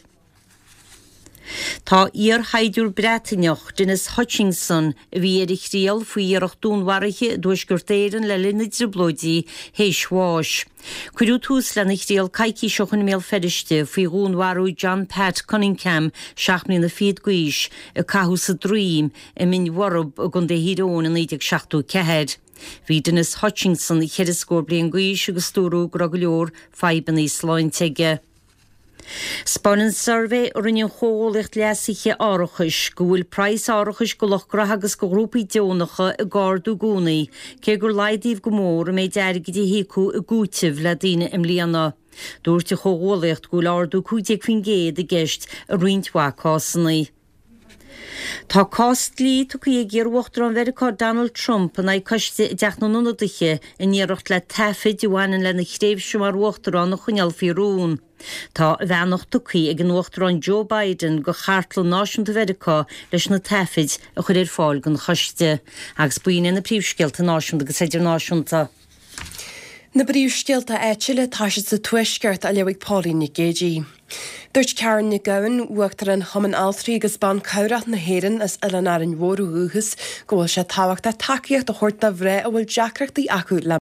Tá íar haidiúr Bretainneach Dennis Hutchinson a bhí ar ich rial faoi iarach dúnhharaiche dúis gur téireann le linne dribblóidí héisháis. Cuiú tús le ich rial caiicí seochan mé feriste faoi gúnharú John Pat Cunningham seaachnaí na fiad gois a cathú sa drím i min warb a gun de híróin an éideag seachtú cehead. Bhí Dennis Hutchinson i chead scór blion gois agus stúrú go go leor feiban í sláinteige. Spáinn survey ar an chólacht leasaiche áireachais go bhfuil preis áireachais go lochra agus go grúpaí deonacha a gáardú gúnaí, cé gur laidíomh go mór a méid deirgid i hécú a gúitih le daine im líana. Dúirte chólacht go láardú cúteag fin géad a gceist a rintha cásannaí. Tá costlí tu í ggéirhachtar an Vericá Donald Trump an ag coiste deachna nunadaige in níirecht le taifid dúhainan le na chréimhsú mar uachtarrán na chuneal fiúrún. Tá bheannach tucaí ag an uachtarrán Joe Biden go chartla náisiúnta Vericá leis na taifid a chur ar fáil gon choiste, agus buoine na príomhscéalta náisiúnta agus idirnáisiúnta. Na bríomhscéalta éitiile tá sé sa tuisceart a leabhaigh Paulín Gagey. Dúirt Karen na Gowan uachtar an Thoman Altrií agus ban cabhrath na héireann as Eleanor an mhórú úthas go bhfuil sé táhacht a takeíocht a chuirt a bhré a bhfuil deacreachtaí acu le